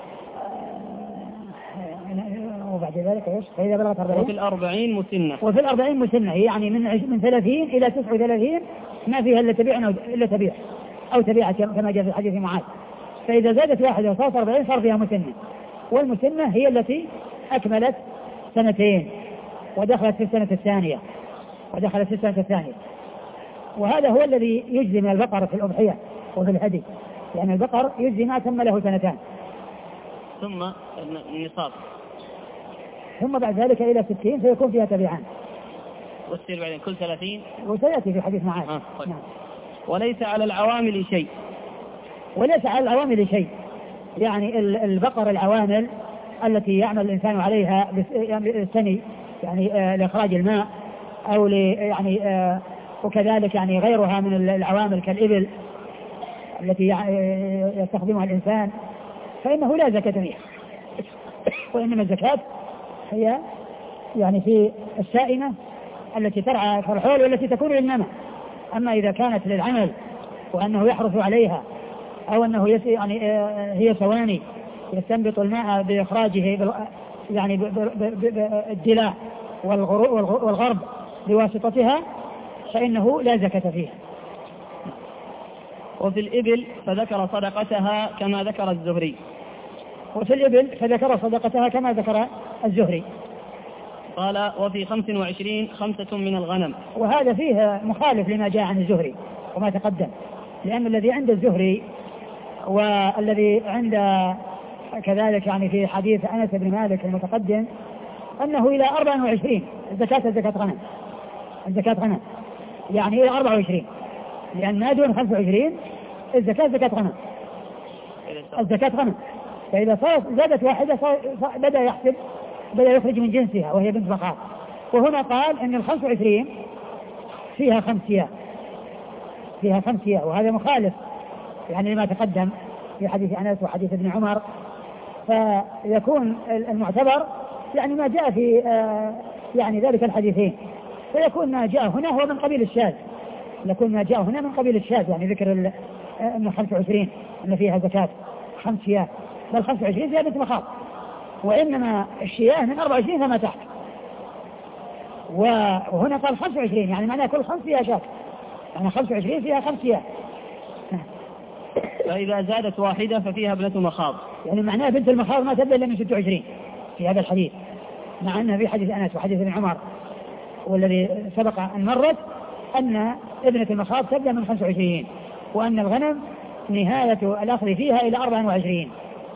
وبعد ذلك ايش؟ فإذا بلغت أربعين وفي الأربعين مسنة، وفي الأربعين مسنة، يعني من من ثلاثين إلى تسعة وثلاثين ما فيها إلا تبيع إلا تبيع أو تبيعة كما جاء في حديث معاذ. فإذا زادت واحدة وصارت أربعين صار فيها مسنة، والمسنة هي التي أكملت سنتين ودخلت في السنة الثانية ودخلت في السنة الثانية. وهذا هو الذي يجزي من البقر في الأضحية وفي الهدي، يعني البقر يجزي ما تم له سنتان ثم النصاب، ثم بعد ذلك إلى ستين فيكون فيها تبيعان، والسير بعدين كل ثلاثين، وسيأتي في حديث معاذ. آه طيب. نعم. وليس على العوامل شيء، وليس على العوامل شيء، يعني البقر العوامل التي يعمل الإنسان عليها بالسني، يعني آه لإخراج الماء أو يعني آه وكذلك يعني غيرها من العوامل كالإبل التي يستخدمها الإنسان فإنه لا زكاة فيها، وإنما الزكاة هي يعني في السائمة التي ترعى الحول والتي تكون للنمى. أما إذا كانت للعمل وأنه يحرث عليها أو أنه يعني هي ثواني يستنبط الماء بإخراجه يعني بالدلاء والغرب بواسطتها فإنه لا زكاة فيها. وفي الإبل فذكر صدقتها كما ذكر الزهري. وفي الإبل فذكر صدقتها كما ذكر الزهري. قال وفي خمس وعشرين خمسة من الغنم. وهذا فيه مخالف لما جاء عن الزهري وما تقدم، لأن الذي عند الزهري والذي عند كذلك يعني في حديث أنس بن مالك المتقدم أنه إلى أربع وعشرين الزكاة الزكاة غنم الزكاة غنم يعني إلى أربع وعشرين، لأن ما دون خمس وعشرين الزكاة زكاة غنم الزكاة غنم. فإذا صارت زادت واحدة صار بدأ يحسب بدأ يخرج من جنسها وهي بنت بقاء. وهنا قال أن الخمس وعشرين فيها خمسية فيها خمسية وهذا مخالف يعني لما تقدم في حديث أنس وحديث ابن عمر. فيكون المعتبر يعني ما جاء في يعني ذلك الحديثين، فيكون ما جاء هنا هو من قبيل الشاذ يكون ما جاء هنا من قبيل الشاذ يعني ذكر أن خمس وعشرين أن فيها زكاة خمس شياه، بل خمس وعشرين فيها بنت مخاض، وإنما الشياه من أربع وعشرين فما تحت. وهنا قال خمس وعشرين يعني معناه كل خمس فيها شاة، يعني خمس وعشرين فيها خمس شياه. فإذا زادت واحدة ففيها ابنة مخاض، يعني معناه بنت المخاض ما تبدأ إلا من ستة وعشرين في هذا الحديث، مع أنه في حديث أنس وحديث ابن عمر والذي سبق أن مرت أن ابنة المخاض تبدأ من خمس وعشرين، وأن الغنم نهاية الأخذ فيها إلى أربع وعشرين.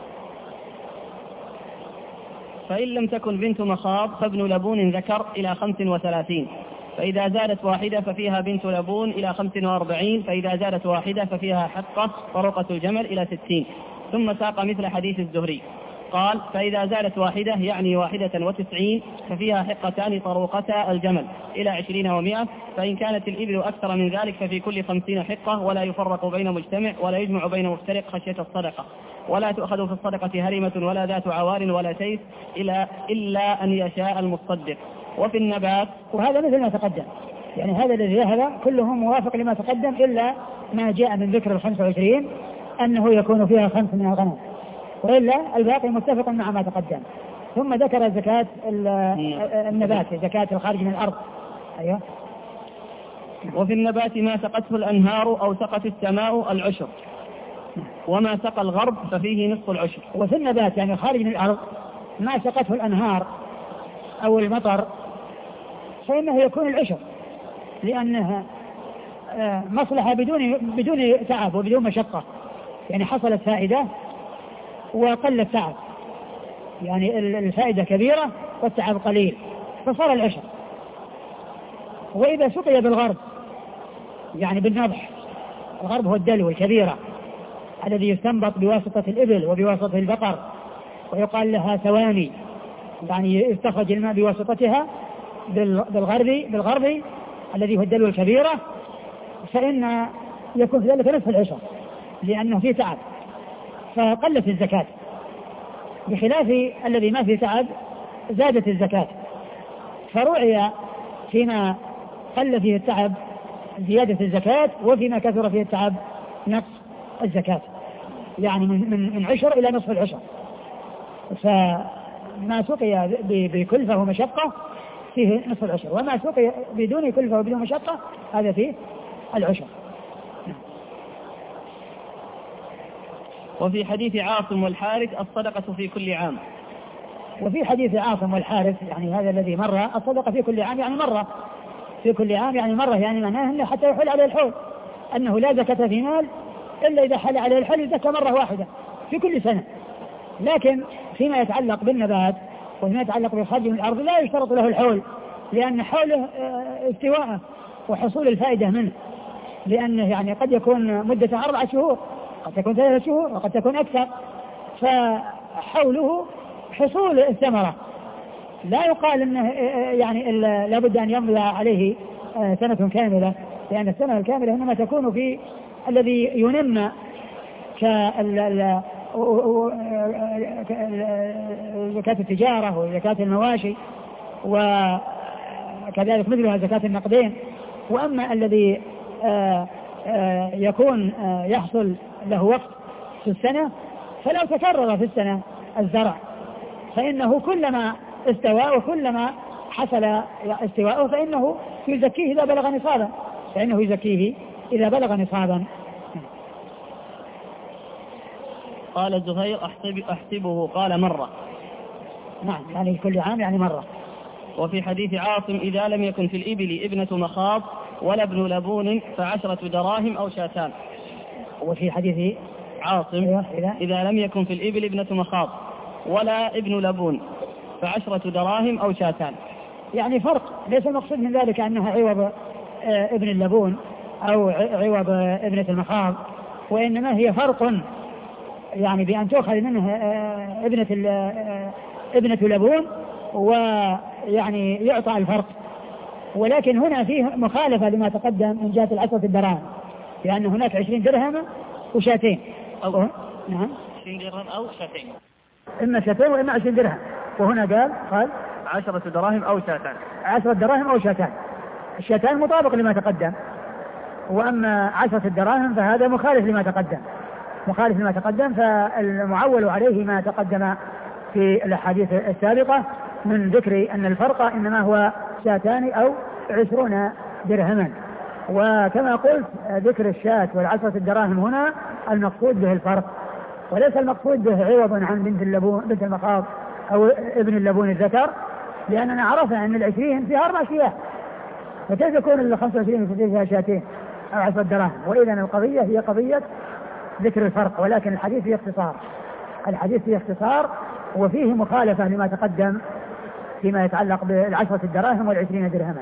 فإن لم تكن بنت مخاض فابن لبون ذكر إلى خمس وثلاثين، فإذا زادت واحدة ففيها بنت لبون إلى خمس وأربعين، فإذا زادت واحدة ففيها حقة طرقة الجمل إلى ستين. ثم ساق مثل حديث الزهري قال فإذا زادت واحدة يعني واحدة وتسعين ففيها حقتان طروقتا الجمل إلى عشرين ومائة، فإن كانت الإبل أكثر من ذلك ففي كل خمسين حقة، ولا يفرق بين مجتمع ولا يجمع بين مفترق خشية الصدقة، ولا تؤخذ في الصدقة هرمة ولا ذات عوار ولا سيف إلا, إلا أن يشاء المصدق. وفي النبات وهذا مثل ما تقدم، يعني هذا الذي ذهب كله موافق لما تقدم إلا ما جاء من ذكر الخمس وعشرين أنه يكون فيها خمس من الغنم، وإلا الباقي متفق مع ما تقدم. ثم ذكر زكاة النبات، زكاة الخارج من الأرض. أيوة. وفي النبات ما سقته الأنهار أو سقت السماء العشر، وما سقى الغرب ففيه نصف العشر. وفي النبات يعني خارج من الأرض ما سقته الأنهار أو المطر فإنه يكون العشر، لأنها مصلحة بدون بدون تعب وبدون مشقة، يعني حصلت فائدة وقلت تعب، يعني الفائدة كبيرة والتعب قليل فصار العشر. وإذا سقي بالغرب يعني بالنضح، الغرب هو الدلو الكبيرة الذي يستنبط بواسطة الإبل وبواسطة البقر ويقال لها ثواني، يعني يستخرج الماء بواسطتها بالغربي بالغربي الذي هو الدلو الكبيرة، فإن يكون في ذلك نصف العشر لأنه فيه تعب فقلت الزكاة، بخلاف الذي ما فيه تعب زادت الزكاة. فرعي فيما قل فيه التعب زيادة الزكاة، وفيما كثر فيه التعب نقص الزكاة، يعني من من عشر إلى نصف العشر. فما سقي بكلفة ومشقة فيه نصف العشر، وما سقي بدون كلفة وبدون مشقة هذا فيه العشر. وفي حديث عاصم والحارث الصدقة في كل عام. وفي حديث عاصم والحارث يعني هذا الذي مر الصدقة في كل عام يعني مرة، في كل عام يعني مرة، يعني معناه أنه حتى يحل عليه الحول، أنه لا زكاة في مال إلا إذا حل عليه الحول يزكى مرة واحدة في كل سنة. لكن فيما يتعلق بالنبات وفيما يتعلق بالخارج من الأرض لا يشترط له الحول، لأن حوله استواءه وحصول الفائدة منه، لأنه يعني قد يكون مدة أربعة شهور، قد تكون ثلاثة شهور، وقد تكون أكثر، فحوله حصول الثمرة. لا يقال أنه يعني لابد أن يمضي عليه سنة كاملة، لأن السنة الكاملة إنما تكون في الذي ينمى كزكاة التجارة وزكاة المواشي وكذلك مثلها زكاة النقدين. وأما الذي يكون يحصل له وقت في السنة فلو تكرر في السنة الزرع فإنه كلما استوى وكلما حصل استواءه فإنه يزكيه إذا بلغ نصابا، فإنه يزكيه إذا بلغ نصابا. قال زهير أحسب أحسبه قال مرة. نعم يعني كل عام يعني مرة. وفي حديث عاصم إذا لم يكن في الإبل ابنة مخاض ولا ابن لبون فعشرة دراهم أو شاتان. وفي حديث عاصم إذا لم يكن في الإبل ابنة مخاض ولا ابن لبون فعشرة دراهم أو شاتان. يعني فرق، ليس المقصود من ذلك أنها عوض ابن اللبون أو عوض ابنة المخاض، وإنما هي فرق يعني بأن تأخذ منه ابنة ابنة لبون ويعني يعطى الفرق. ولكن هنا فيه مخالفة لما تقدم من جهة العشرة الدراهم، لأن هناك عشرين درهم وشاتين أو نعم عشرين درهم أو شاتين، إما شاتين وإما عشرين درهم. وهنا قال قال عشرة دراهم أو شاتان، عشرة دراهم أو شاتان. الشاتان مطابق لما تقدم، وأما عشرة الدراهم فهذا مخالف لما تقدم، مخالف لما تقدم. فالمعول عليه ما تقدم في الأحاديث السابقة من ذكر أن الفرق إنما هو شاتان أو عشرون درهما. وكما قلت ذكر الشات والعشرة الدراهم هنا المقصود به الفرق، وليس المقصود به عوضا عن بنت اللبون بنت المخاض أو ابن اللبون الذكر، لأننا عرفنا أن العشرين فيها أربع شياه، فكيف يكون الخمسة وعشرين فيها شاتين أو عشرة دراهم؟ وإذا القضية هي قضية ذكر الفرق، ولكن الحديث فيه اختصار، الحديث فيه اختصار وفيه مخالفة لما تقدم فيما يتعلق بالعشرة الدراهم والعشرين درهما.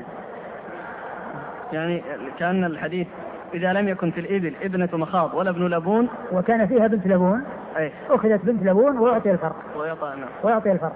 يعني كان الحديث إذا لم يكن في الإبل ابنة مخاض ولا ابن لبون وكان فيها بنت لبون أي أخذت بنت لبون ويعطي الفرق ويعطي ويعطي الفرق.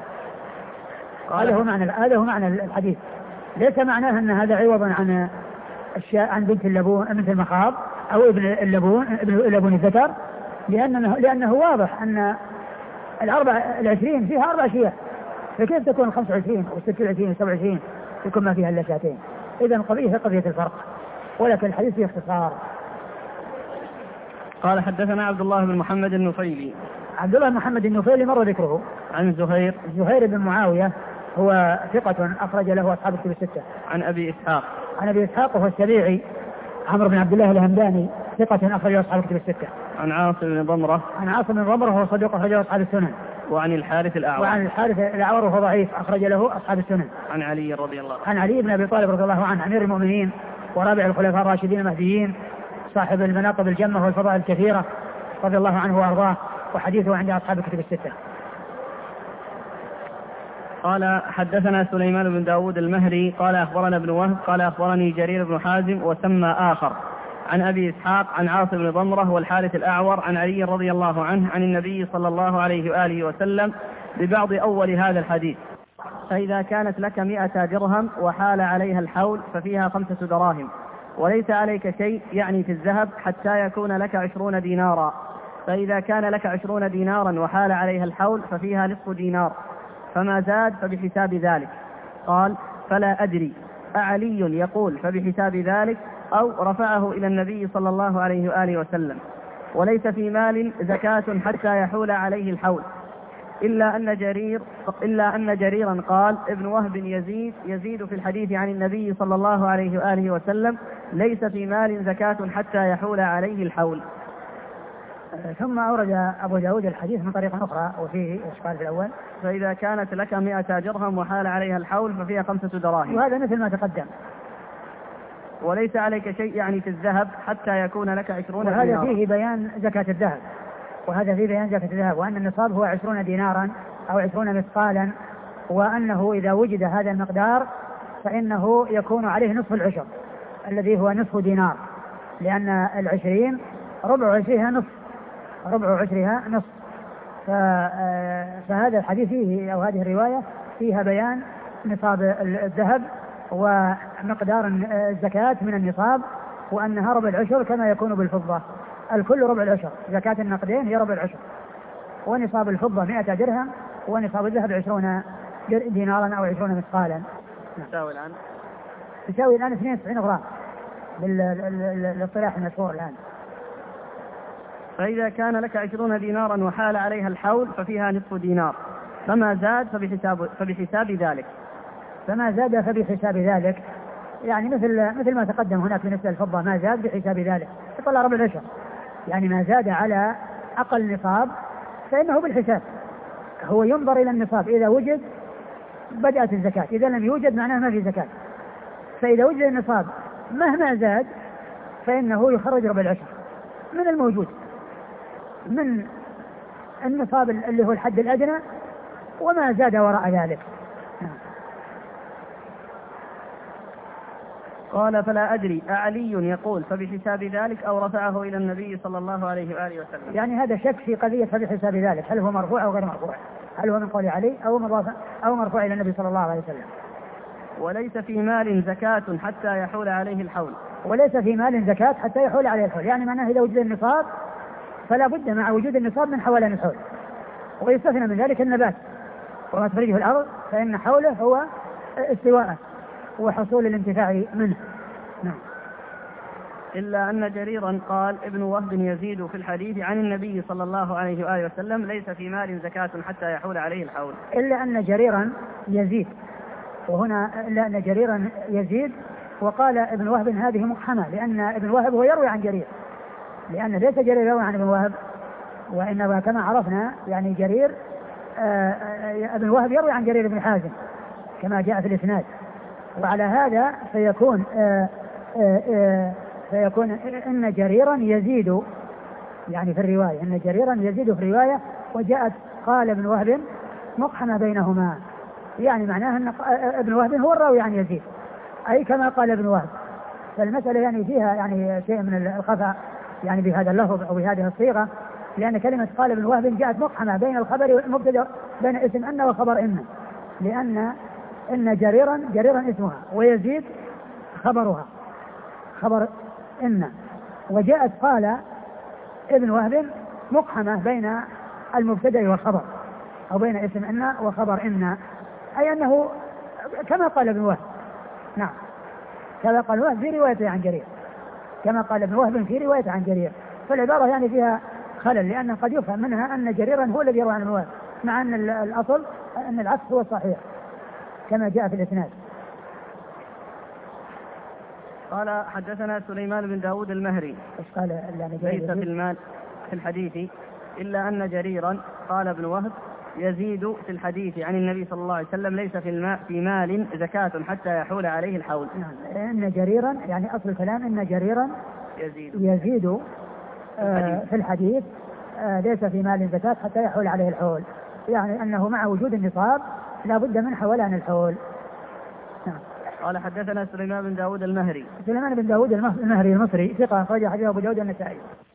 هذا هو معنى هذا هو معنى الحديث، ليس معناه أن هذا عوضا عن الشيء عن بنت اللبون بنت المخاض أو ابن اللبون ابن اللبون الذكر، لأنه لأنه واضح أن الأربع العشرين فيها أربع شياه، فكيف تكون الخمس وعشرين أو الست وعشرين أو سبع وعشرين يكون ما فيها إلا شاتين؟ إذا القضية هي قضية الفرق، ولكن الحديث فيه اختصار. قال حدثنا عبد الله بن محمد النفيلي عبد الله محمد النفيلي مر ذكره. عن زهير زهير بن معاوية هو ثقة أخرج له أصحاب الكتب الستة. عن أبي إسحاق عن أبي إسحاق وهو السبيعي عمرو بن عبد الله الهمداني ثقة أخرج له أصحاب الكتب الستة. عن عاصم بن ضمرة عن عاصم بن ضمرة وهو صدوق أخرج له أصحاب السنن. وعن الحارث الأعور وعن الحارث الأعور وهو ضعيف أخرج له أصحاب السنن. عن علي رضي الله عنه عن علي بن أبي طالب رضي الله عنه أمير المؤمنين ورابع الخلفاء الراشدين المهديين صاحب المناقب الجمة والفضائل الكثيرة رضي الله عنه وأرضاه، وحديثه عند أصحاب الكتب الستة. قال حدثنا سليمان بن داود المهري قال أخبرنا ابن وهب قال أخبرني جرير بن حازم وسمى آخر عن أبي إسحاق عن عاصم بن ضمرة والحارث الأعور عن علي رضي الله عنه عن النبي صلى الله عليه وآله وسلم ببعض أول هذا الحديث: فإذا كانت لك مئة درهم وحال عليها الحول ففيها خمسة دراهم، وليس عليك شيء يعني في الذهب حتى يكون لك عشرون دينارا، فإذا كان لك عشرون دينارا وحال عليها الحول ففيها نصف دينار، فما زاد فبحساب ذلك. قال: فلا أدري أعلي يقول فبحساب ذلك أو رفعه إلى النبي صلى الله عليه وآله وسلم. وليس في مال زكاة حتى يحول عليه الحول، إلا أن جرير إلا أن جريرا قال: ابن وهب يزيد يزيد في الحديث عن النبي صلى الله عليه وآله وسلم: ليس في مال زكاة حتى يحول عليه الحول. ثم أورد أبو داود الحديث من طريقة أخرى وفيه إشكال في الأول: فإذا كانت لك مئة درهم وحال عليها الحول ففيها خمسة دراهم، وهذا مثل ما تقدم. وليس عليك شيء يعني في الذهب حتى يكون لك عشرون دينارا. وهذا فيه بيان زكاة الذهب، وهذا فيه بيان زكاة الذهب، وأن النصاب هو عشرون دينارا أو عشرون مثقالا، وأنه إذا وجد هذا المقدار فإنه يكون عليه نصف العشر الذي هو نصف دينار، لأن العشرين ربع عشرها نصف ربع عشرها نصف. فهذا الحديث فيه أو هذه الرواية فيها بيان نصاب الذهب ومقدار الزكاة من النصاب، وأنها ربع العشر كما يكون بالفضة، الكل ربع العشر، زكاة النقدين هي ربع العشر، ونصاب الفضة مئة درهم، ونصاب الذهب عشرون دينارا أو عشرون مثقالا. تساوي الآن تساوي الآن اثنين وتسعين غرام بالاصطلاح المشهور الآن. فإذا كان لك عشرون دينارا وحال عليها الحول ففيها نصف دينار، فما زاد فبحساب, فبحساب ذلك. فما زاد فبحساب ذلك، يعني مثل مثل ما تقدم هناك بالنسبة للفضة، ما زاد بحساب ذلك يطلع ربع العشر، يعني ما زاد على أقل نصاب فإنه بالحساب، هو ينظر إلى النصاب، إذا وجد بدأت الزكاة، إذا لم يوجد معناه ما في زكاة. فإذا وجد النصاب مهما زاد فإنه يخرج ربع العشر من الموجود من النصاب اللي هو الحد الأدنى وما زاد وراء ذلك. قال: فلا أدري أعلي يقول فبحساب ذلك أو رفعه إلى النبي صلى الله عليه وآله وسلم. يعني هذا شك في قضية فبحساب ذلك، هل هو مرفوع أو غير مرفوع، هل هو من قول علي أو مرفوع أو مرفوع إلى النبي صلى الله عليه وسلم. وليس في مال زكاة حتى يحول عليه الحول. وليس في مال زكاة حتى يحول عليه الحول، يعني معناه إذا وجد النصاب فلا بد مع وجود النصاب من حولان الحول، ويستثنى من ذلك النبات وما تخرجه الأرض فإن حوله هو استواءه وحصول الانتفاع منه. نعم. إلا أن جريرا قال: ابن وهب يزيد في الحديث عن النبي صلى الله عليه وآله وسلم: ليس في مال زكاة حتى يحول عليه الحول. إلا أن جريرا يزيد، وهنا إلا أن جريرا يزيد، وقال ابن وهب هذه مقحمة، لأن ابن وهب هو يروي عن جرير، لأن ليس جرير يروي عن ابن وهب، وإنما كما عرفنا يعني جرير آآ آآ ابن وهب يروي عن جرير بن حازم كما جاء في الإسناد، وعلى هذا فيكون آآ آآ فيكون إن جريرا يزيد يعني في الرواية، إن جريرا يزيد في الرواية، وجاءت قال ابن وهب مقحمة بينهما، يعني معناه أن ابن وهب هو الراوي عن يزيد أي كما قال ابن وهب. فالمسألة يعني فيها يعني شيء من الخفاء يعني بهذا اللفظ أو بهذه الصيغة، لأن كلمة قال ابن وهب جاءت مقحمة بين الخبر والمبتدأ، بين اسم أن وخبر إن، لأن إن جريرا جريرا اسمها ويزيد خبرها خبر إن، وجاءت قال ابن وهب مقحمة بين المبتدأ والخبر أو بين اسم إن وخبر إن، أي أنه كما قال ابن وهب. نعم، كما قال وهب في روايته عن جرير، كما قال ابن وهب في روايته عن جرير، فالعبارة يعني فيها خلل، لأن قد يفهم منها أن جريرا هو الذي يروي عن معاذ، مع أن الأصل أن العكس هو الصحيح كما جاء في الإسناد. قال حدثنا سليمان بن داود المهري قال ليس في المال في الحديث إلا أن جريرا قال ابن وهب يزيد في الحديث عن النبي صلى الله عليه وسلم ليس في الماء في مال زكاة حتى يحول عليه الحول. نعم. إن جريرا يعني أصل الكلام إن جريرا يزيد, يزيد آه في الحديث آه ليس في مال زكاة حتى يحول عليه الحول، يعني أنه مع وجود النصاب لا بد من حولان الحول. نعم. قال حدثنا سليمان بن داود المهري. سليمان بن داود المهري المصري ثقة أخرج حديثه أبو داود النسائي.